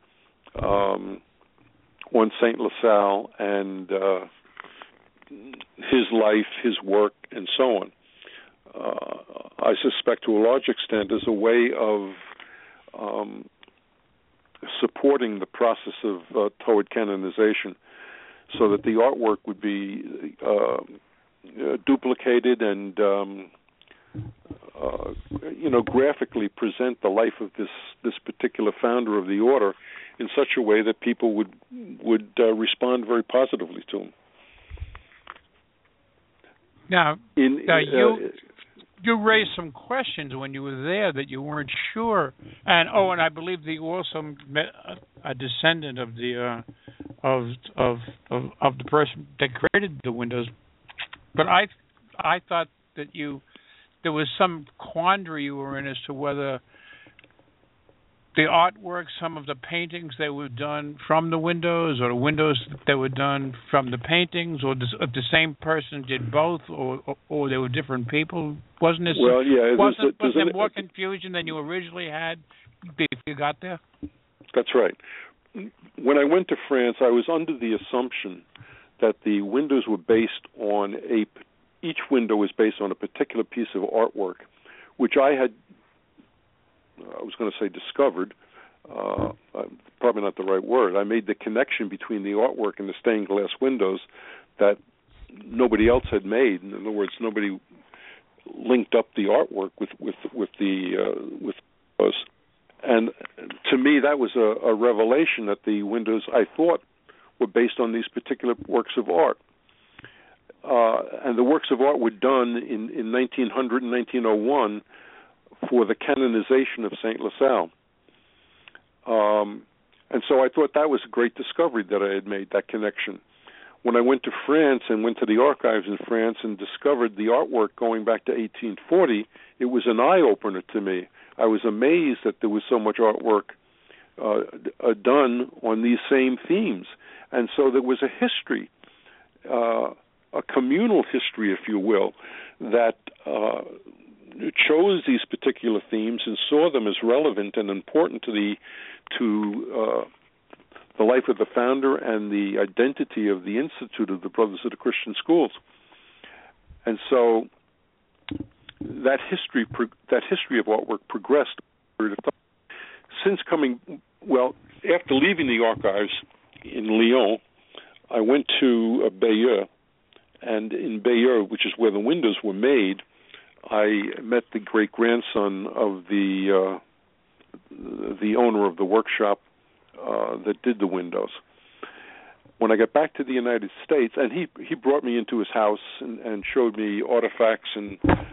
on Saint LaSalle and his life, his work, and so on. I suspect to a large extent as a way of supporting the process of toward canonization, so that the artwork would be duplicated and graphically present the life of this particular founder of the order in such a way that people would respond very positively to him. Now, you raised some questions when you were there that you weren't sure, and I believe that you also met a descendant of the of the person that created the windows. But I thought that there was some quandary you were in as to whether the artwork, some of the paintings that were done from the windows, or the windows that were done from the paintings, or if the same person did both, or they were different people. Wasn't this? Well, yeah. Was there more confusion than you originally had before you got there? That's right. When I went to France, I was under the assumption that the windows were based on each window was based on a particular piece of artwork, which I was going to say discovered, probably not the right word. I made the connection between the artwork and the stained glass windows that nobody else had made. In other words, nobody linked up the artwork with those. And to me, that was a revelation that the windows, I thought, were based on these particular works of art. And the works of art were done in 1900 and 1901 for the canonization of Saint LaSalle. And so I thought that was a great discovery that I had made, that connection. When I went to France and went to the archives in France and discovered the artwork going back to 1840, it was an eye-opener to me. I was amazed that there was so much artwork done on these same themes. And so there was a history, a communal history, if you will, that chose these particular themes and saw them as relevant and important to the life of the founder and the identity of the Institute of the Brothers of the Christian Schools. And so that history of artwork progressed. Since after leaving the archives in Lyon, I went to Bayeux, and in Bayeux, which is where the windows were made, I met the great-grandson of the owner of the workshop that did the windows. When I got back to the United States, and he brought me into his house and showed me artifacts and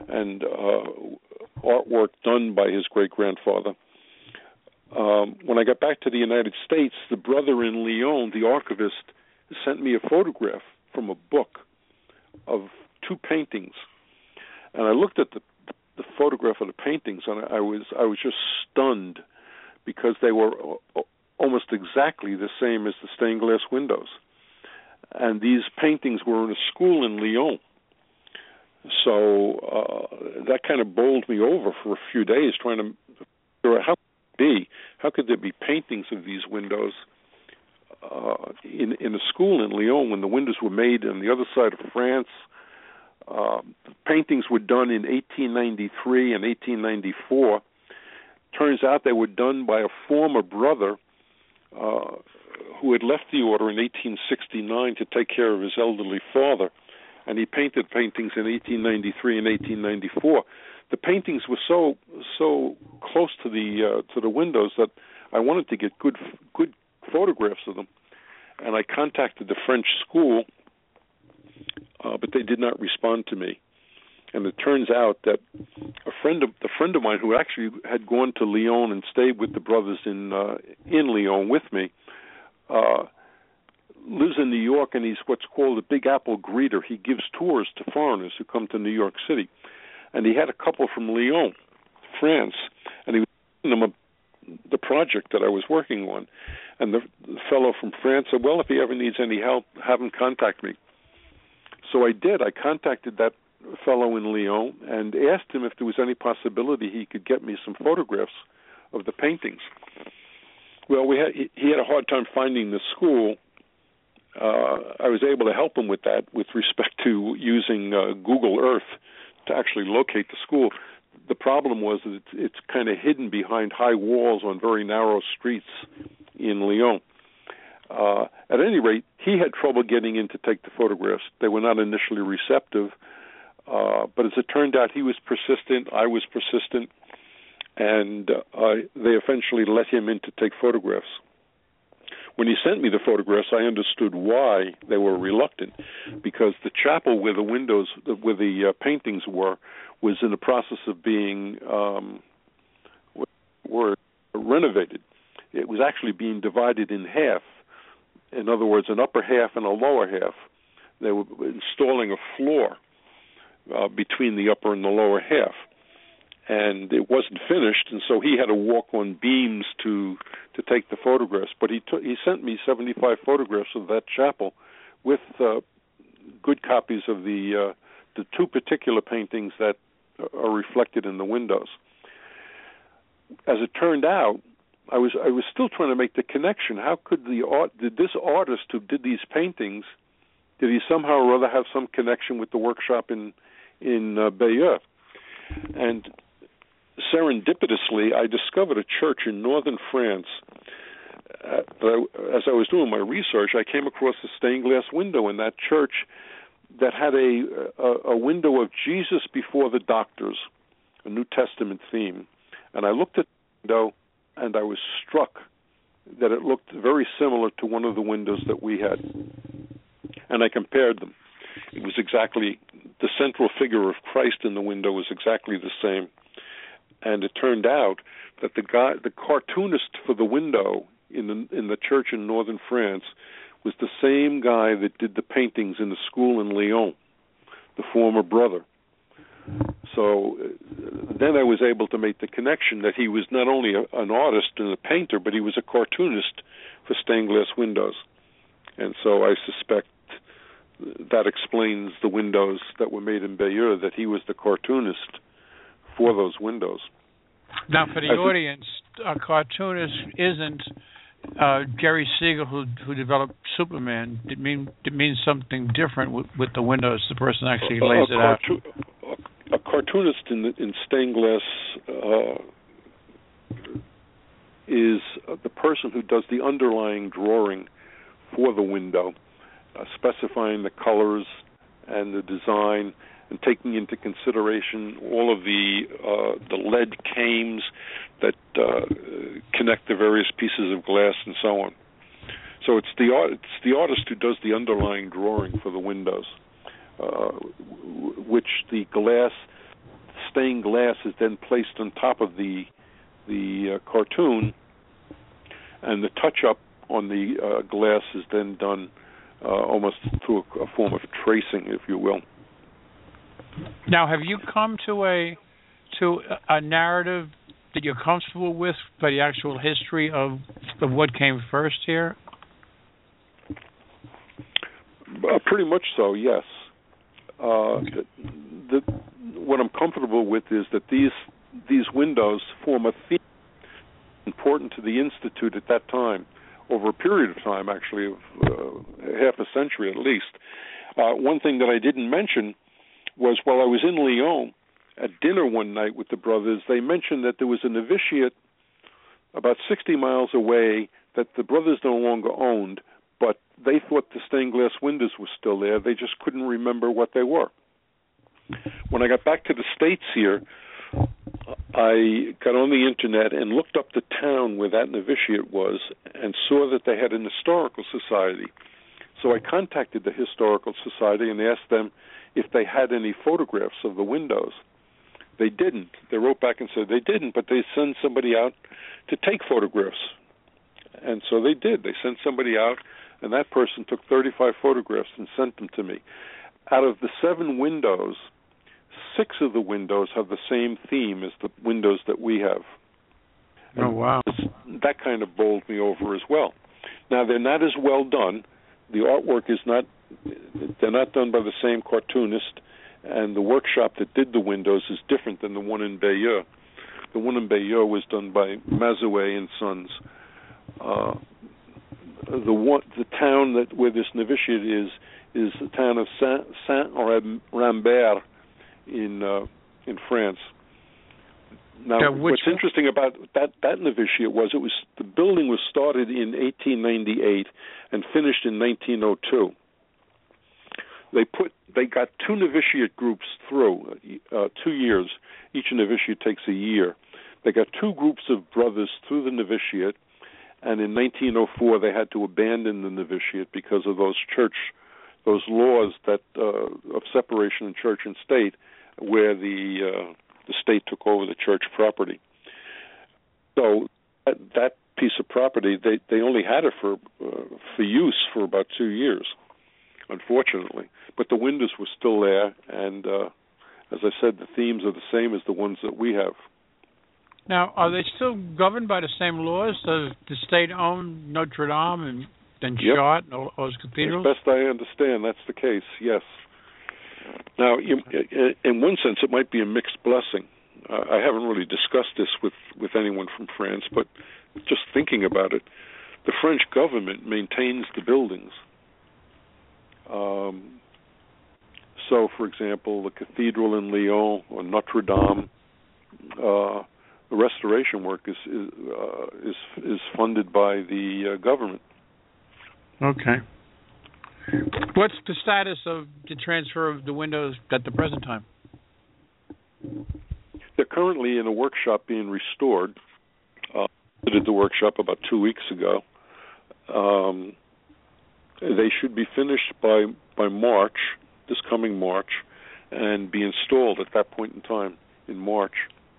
artwork done by his great-grandfather. When I got back to the United States, the brother in Lyon, the archivist, sent me a photograph from a book of two paintings. And I looked at the photograph of the paintings, and I was just stunned because they were almost exactly the same as the stained glass windows. And these paintings were in a school in Lyon. So that kind of bowled me over for a few days, trying to figure out how could there be paintings of these windows in a school in Lyon when the windows were made on the other side of France. Paintings were done in 1893 and 1894. Turns out they were done by a former brother who had left the order in 1869 to take care of his elderly father, and he painted paintings in 1893 and 1894. The paintings were so close to the windows that I wanted to get good photographs of them, and I contacted the French school, but they did not respond to me. And it turns out that a friend of mine who actually had gone to Lyon and stayed with the brothers in Lyon with me lives in New York, and he's what's called a Big Apple greeter. He gives tours to foreigners who come to New York City. And he had a couple from Lyon, France, and he was telling them the project that I was working on. And the fellow from France said, well, if he ever needs any help, have him contact me. So I did. I contacted that fellow in Lyon and asked him if there was any possibility he could get me some photographs of the paintings. Well, he had a hard time finding the school. I was able to help him with that with respect to using Google Earth to actually locate the school. The problem was that it's kind of hidden behind high walls on very narrow streets in Lyon. At any rate, he had trouble getting in to take the photographs. They were not initially receptive, but as it turned out, he was persistent, I was persistent, and they eventually let him in to take photographs. When he sent me the photographs, I understood why they were reluctant, because the chapel where the windows, where the paintings were, was in the process of being renovated. It was actually being divided in half. In other words, an upper half and a lower half. They were installing a floor between the upper and the lower half. And it wasn't finished, and so he had to walk on beams to take the photographs. But he sent me 75 photographs of that chapel with good copies of the two particular paintings that are reflected in the windows. As it turned out, I was still trying to make the connection. How could did this artist who did these paintings, did he somehow or other have some connection with the workshop in Bayeux? And serendipitously, I discovered a church in northern France. As I was doing my research, I came across a stained glass window in that church that had a window of Jesus before the doctors, a New Testament theme. And I looked at the window, and I was struck that it looked very similar to one of the windows that we had. And I compared them. It was exactly, the central figure of Christ in the window was exactly the same. And it turned out that the cartoonist for the window in the church in northern France was the same guy that did the paintings in the school in Lyon, the former brother. So then I was able to make the connection that he was not only an artist and a painter, but he was a cartoonist for stained glass windows. And so I suspect that explains the windows that were made in Bayeux, that he was the cartoonist for those windows. Now, for the audience, a cartoonist isn't Jerry Siegel, who developed Superman. It means something different with the windows. The person actually lays it out. A cartoonist in stained glass is the person who does the underlying drawing for the window, specifying the colors and the design, and taking into consideration all of the lead cames that connect the various pieces of glass and so on. So it's the artist who does the underlying drawing for the windows, which the stained glass is then placed on top of the cartoon, and the touch-up on the glass is then done almost through a form of tracing, if you will. Now, have you come to a narrative that you're comfortable with by the actual history of what came first here? Pretty much so, yes. Okay. What I'm comfortable with is that these windows form a theme important to the Institute at that time, over a period of time, actually, of half a century at least. One thing that I didn't mention was while I was in Lyon at dinner one night with the brothers, they mentioned that there was a novitiate about 60 miles away that the brothers no longer owned, but they thought the stained glass windows were still there. They just couldn't remember what they were. When I got back to the States here, I got on the internet and looked up the town where that novitiate was and saw that they had an historical society. So I contacted the historical society and asked them if they had any photographs of the windows. They didn't. They wrote back and said they didn't, but they sent somebody out to take photographs. And so they did. They sent somebody out, and that person took 35 photographs and sent them to me. Out of the 7 windows, 6 of the windows have the same theme as the windows that we have. Oh, wow. That kind of bowled me over as well. Now, they're not as well done. The artwork is not, they're not done by the same cartoonist, and the workshop that did the windows is different than the one in Bayeux. The one in Bayeux was done by Mazouet and Sons. The town where this novitiate is the town of Saint-Rambert in France. Now, what's interesting about that novitiate was the building was started in 1898 and finished in 1902. They got 2 novitiate groups through 2 years. Each novitiate takes a year. They got 2 groups of brothers through the novitiate, and in 1904 they had to abandon the novitiate because of those laws that of separation in church and state, where the state took over the church property. So that piece of property, they only had it for use for about 2 years, unfortunately. But the windows were still there, and as I said, the themes are the same as the ones that we have. Now, are they still governed by the same laws? Does the state own Notre Dame and Chartres and all those cathedrals? As best I understand, that's the case, yes. Now, in one sense, it might be a mixed blessing. I haven't really discussed this with anyone from France, but just thinking about it, the French government maintains the buildings. So, for example, the cathedral in Lyon or Notre Dame, the restoration work is funded by the government. Okay. What's the status of the transfer of the windows at the present time? They're currently in a workshop being restored. I did the workshop about 2 weeks ago. They should be finished by March, this coming March, and be installed at that point in time in March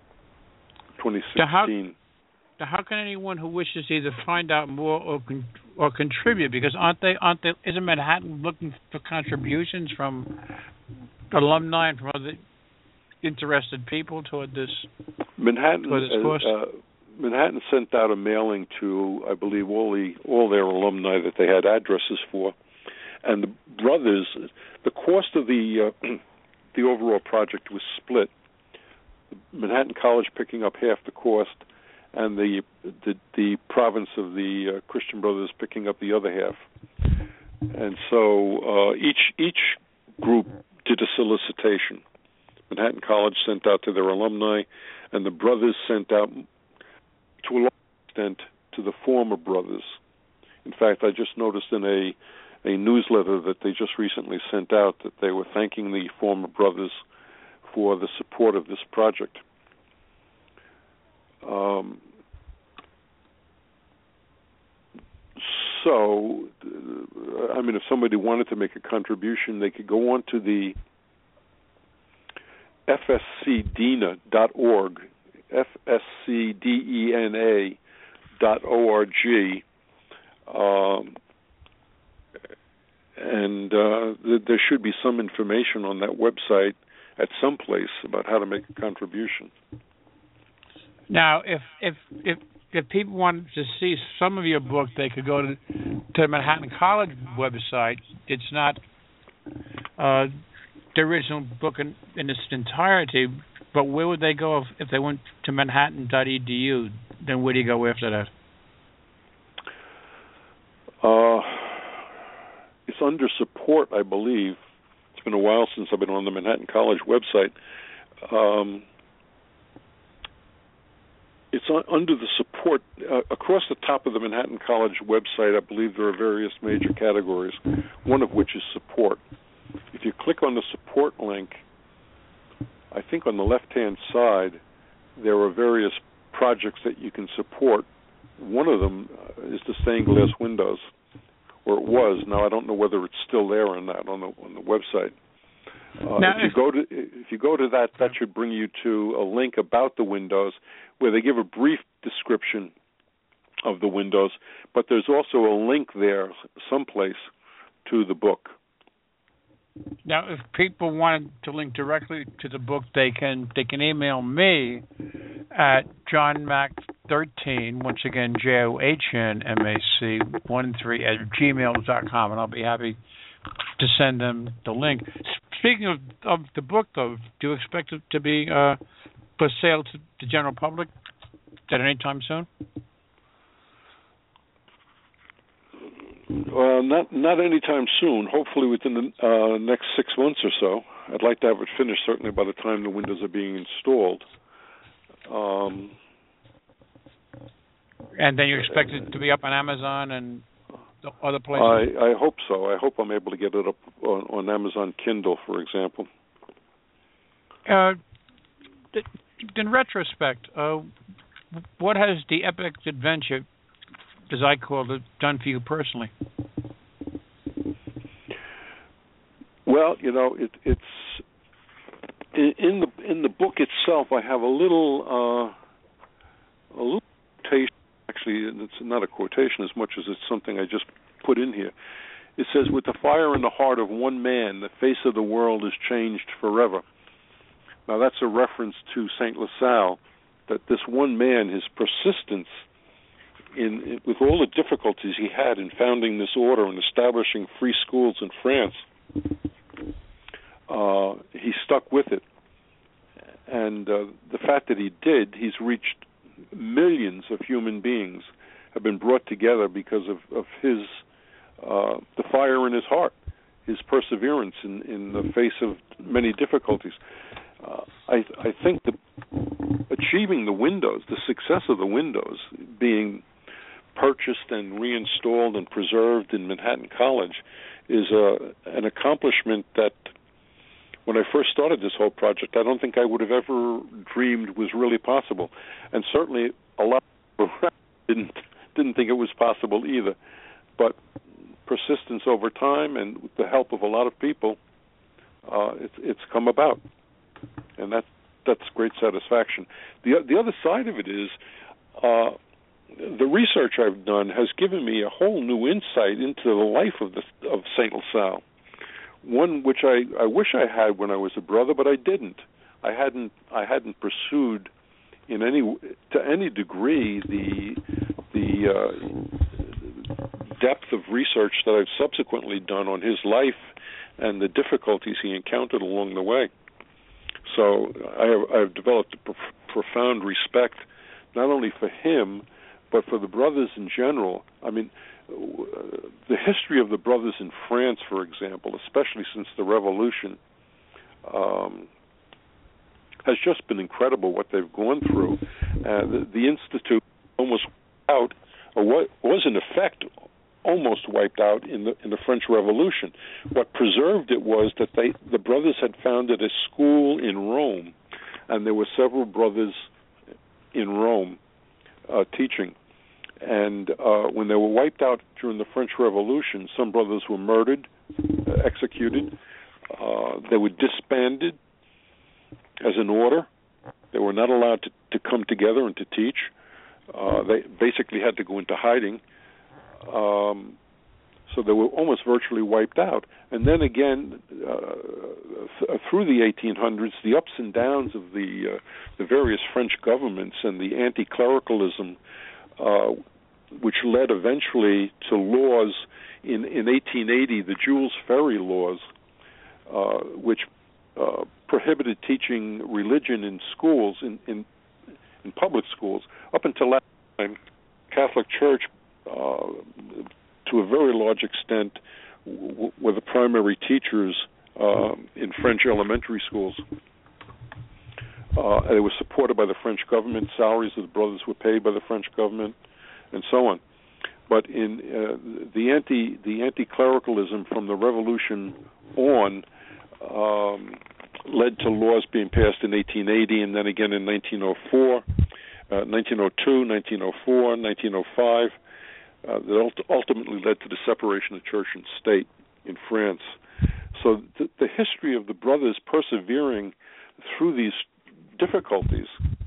2016. How can anyone who wishes to either find out more or contribute? Because isn't Manhattan looking for contributions from alumni and from other interested people toward this? Manhattan sent out a mailing to, I believe, all their alumni that they had addresses for, and the brothers. The cost of the overall project was split. Manhattan College picking up half the cost, and the province of the Christian Brothers picking up the other half. And so each group did a solicitation. Manhattan College sent out to their alumni, and the brothers sent out to a large extent to the former brothers. In fact, I just noticed in a newsletter that they just recently sent out that they were thanking the former brothers for the support of this project. So, I mean, if somebody wanted to make a contribution, they could go on to the fscdena.org, fscdena.org, and there should be some information on that website at some place about how to make a contribution. Now, if people wanted to see some of your book, they could go to the Manhattan College website. It's not the original book in its entirety, but where would they go if they went to manhattan.edu? Then where do you go after that? It's under support, I believe. It's been a while since I've been on the Manhattan College website. It's under the support. Across the top of the Manhattan College website, I believe there are various major categories, one of which is support. If you click on the support link, I think on the left-hand side, there are various projects that you can support. One of them is the stained glass windows, or it was. Now I don't know whether it's still there or not on the website. If you go to that, that should bring you to a link about the windows, where they give a brief description of the windows, but there's also a link there someplace to the book. Now, if people wanted to link directly to the book, they can email me at johnmac13, once again, JOHNMAC13 @gmail.com, and I'll be happy to send them the link. Speaking of the book, though, do you expect it to be for sale to the general public at any time soon? Not anytime soon. Hopefully within the next 6 months or so. I'd like to have it finished certainly by the time the windows are being installed. And then you expect it to be up on Amazon and other places? I hope so. I hope I'm able to get it up on Amazon Kindle, for example. In retrospect, what has the epic adventure, as I call it, done for you personally? Well, you know, it's in the book itself. I have a little quotation. Actually, it's not a quotation as much as it's something I just put in here. It says, "With the fire in the heart of one man, the face of the world is changed forever." Now, that's a reference to Saint LaSalle, that this one man, his persistence with all the difficulties he had in founding this order and establishing free schools in France, he stuck with it. And the fact that he did, he's reached millions of human beings have been brought together because of his the fire in his heart, his perseverance in the face of many difficulties. I think that achieving the windows, the success of the windows being purchased and reinstalled and preserved in Manhattan College is an accomplishment that when I first started this whole project, I don't think I would have ever dreamed was really possible. And certainly a lot of people didn't think it was possible either. But persistence over time and with the help of a lot of people, it's come about. And that's great satisfaction. The other side of it is the research I've done has given me a whole new insight into the life of St. LaSalle. One which I wish I had when I was a brother, but I didn't. I hadn't pursued to any degree the depth of research that I've subsequently done on his life and the difficulties he encountered along the way. So I've developed a profound respect not only for him, but for the brothers in general. I mean, the history of the brothers in France, for example, especially since the Revolution, has just been incredible what they've gone through. The Institute almost out, or what was in effect almost wiped out in the French Revolution. What preserved it was that the brothers had founded a school in Rome, and there were several brothers in Rome teaching. And when they were wiped out during the French Revolution, some brothers were murdered, executed. They were disbanded as an order. They were not allowed to come together and to teach. They basically had to go into hiding. So they were almost virtually wiped out. And then again, through the 1800s, the ups and downs of the various French governments and the anti-clericalism, which led eventually to laws in 1880, the Jules Ferry laws, which prohibited teaching religion in schools, in public schools. Up until that time, Catholic Church, to a very large extent, were the primary teachers in French elementary schools. It was supported by the French government. Salaries of the brothers were paid by the French government, and so on. But in the anti-clericalism from the Revolution on led to laws being passed in 1880 and then again in 1904, 1902, 1904, 1905. That ultimately led to the separation of church and state in France. So the history of the brothers persevering through these difficulties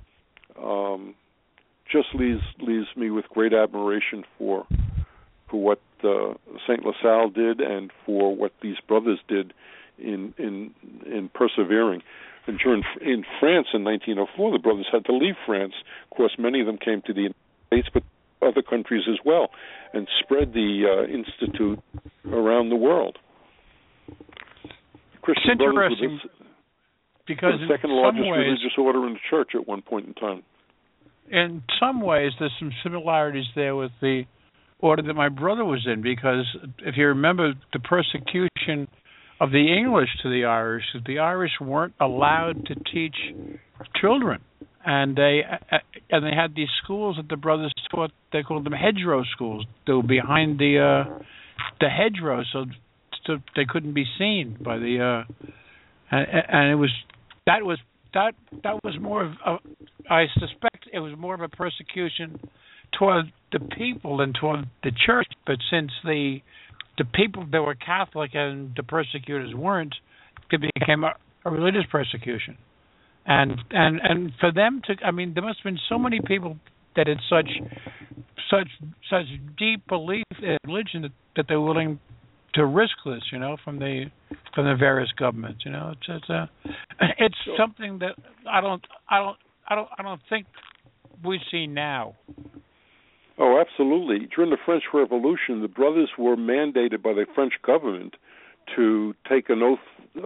just leaves me with great admiration for what St. LaSalle did and for what these brothers did in persevering. And in France in 1904, the brothers had to leave France. Of course, many of them came to the United States, but other countries as well, and spread the Institute around the world. Christian it's interesting because the second largest religious order in the church at one point in time. In some ways, there's some similarities there with the order that my brother was in, because if you remember the persecution of the English to the Irish weren't allowed to teach children. And they had these schools that the brothers taught. They called them hedgerow schools. They were behind the hedgerow, so they couldn't be seen by the. And it was that was more of I suspect it was more of a persecution toward the people than toward the church. But since the people that were Catholic and the persecutors weren't, it became a religious persecution. And for them to, I mean, there must have been so many people that had such deep belief in religion that they're willing to risk this, from the various governments. It's something that I don't think we see now. Oh, absolutely. During the French Revolution, the brothers were mandated by the French government to take an oath,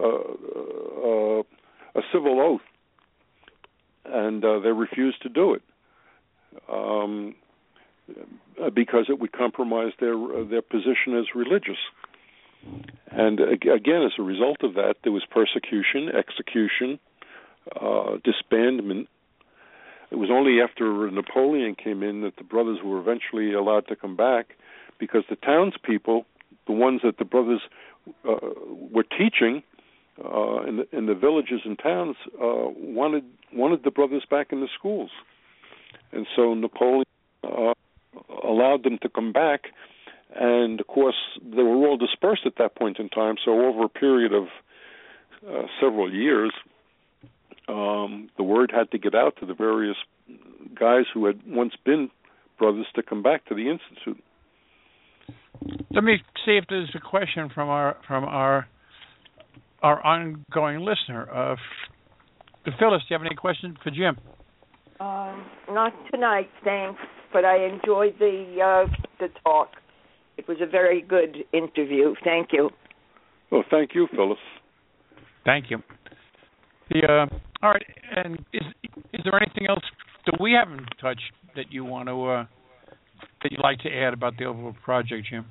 a civil oath. And they refused to do it. because it would compromise their position as religious. And again, as a result of that, there was persecution, execution, disbandment. It was only after Napoleon came in that the brothers were eventually allowed to come back, because the townspeople, the ones that the brothers were teaching in the villages and towns, wanted the brothers back in the schools. And so Napoleon allowed them to come back. And, of course, they were all dispersed at that point in time, so over a period of several years, the word had to get out to the various guys who had once been brothers to come back to the Institute. Let me see if there's a question from our ongoing listener. Phyllis, do you have any questions for Jim? Not tonight, thanks, but I enjoyed the talk. It was a very good interview. Thank you. Well, thank you, Phyllis. Thank you. All right, and is there anything else that we haven't touched that you want to that you'd like to add about the overall project, Jim?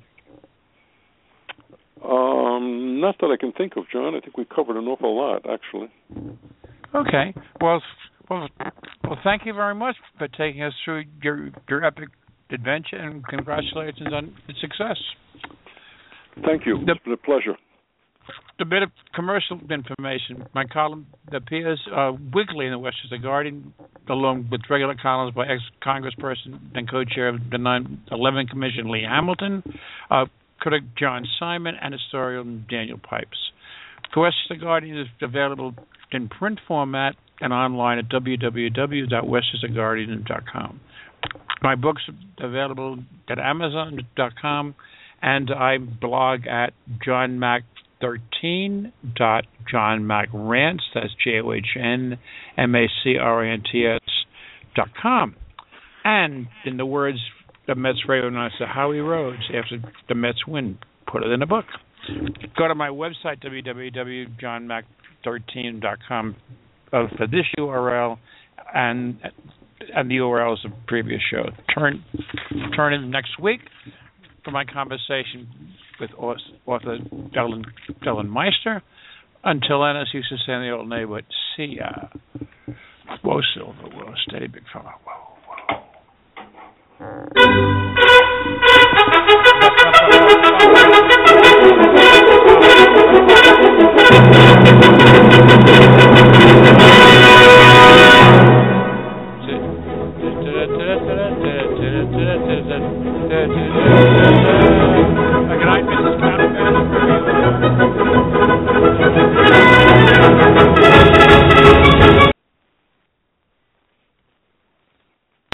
Not that I can think of, John. I think we covered an awful lot, actually. Okay. Well, thank you very much for taking us through your epic adventure, and congratulations on its success. Thank you. It's been a pleasure. A bit of commercial information. My column appears weekly in the Westchester Guardian, along with regular columns by ex-congressperson and co-chair of the 9/11 Commission, Lee Hamilton, critic John Simon, and historian Daniel Pipes. The Westchester Guardian is available in print format and online at www.westchesterguardian.com. My books are available at Amazon.com, and I blog at johnmac13.johnmacrants, that's JOHNMACRANTS.com. And in the words of Mets radio announcer Howie Rhodes, after the Mets win, put it in a book. Go to my website, www.johnmac13.com, for this URL and the URLs of the previous show. Turn in next week for my conversation with author Dylan Meister. Until then, as used to say in the old neighborhood, see ya. Whoa, Silver, whoa, steady, big fella, whoa, whoa.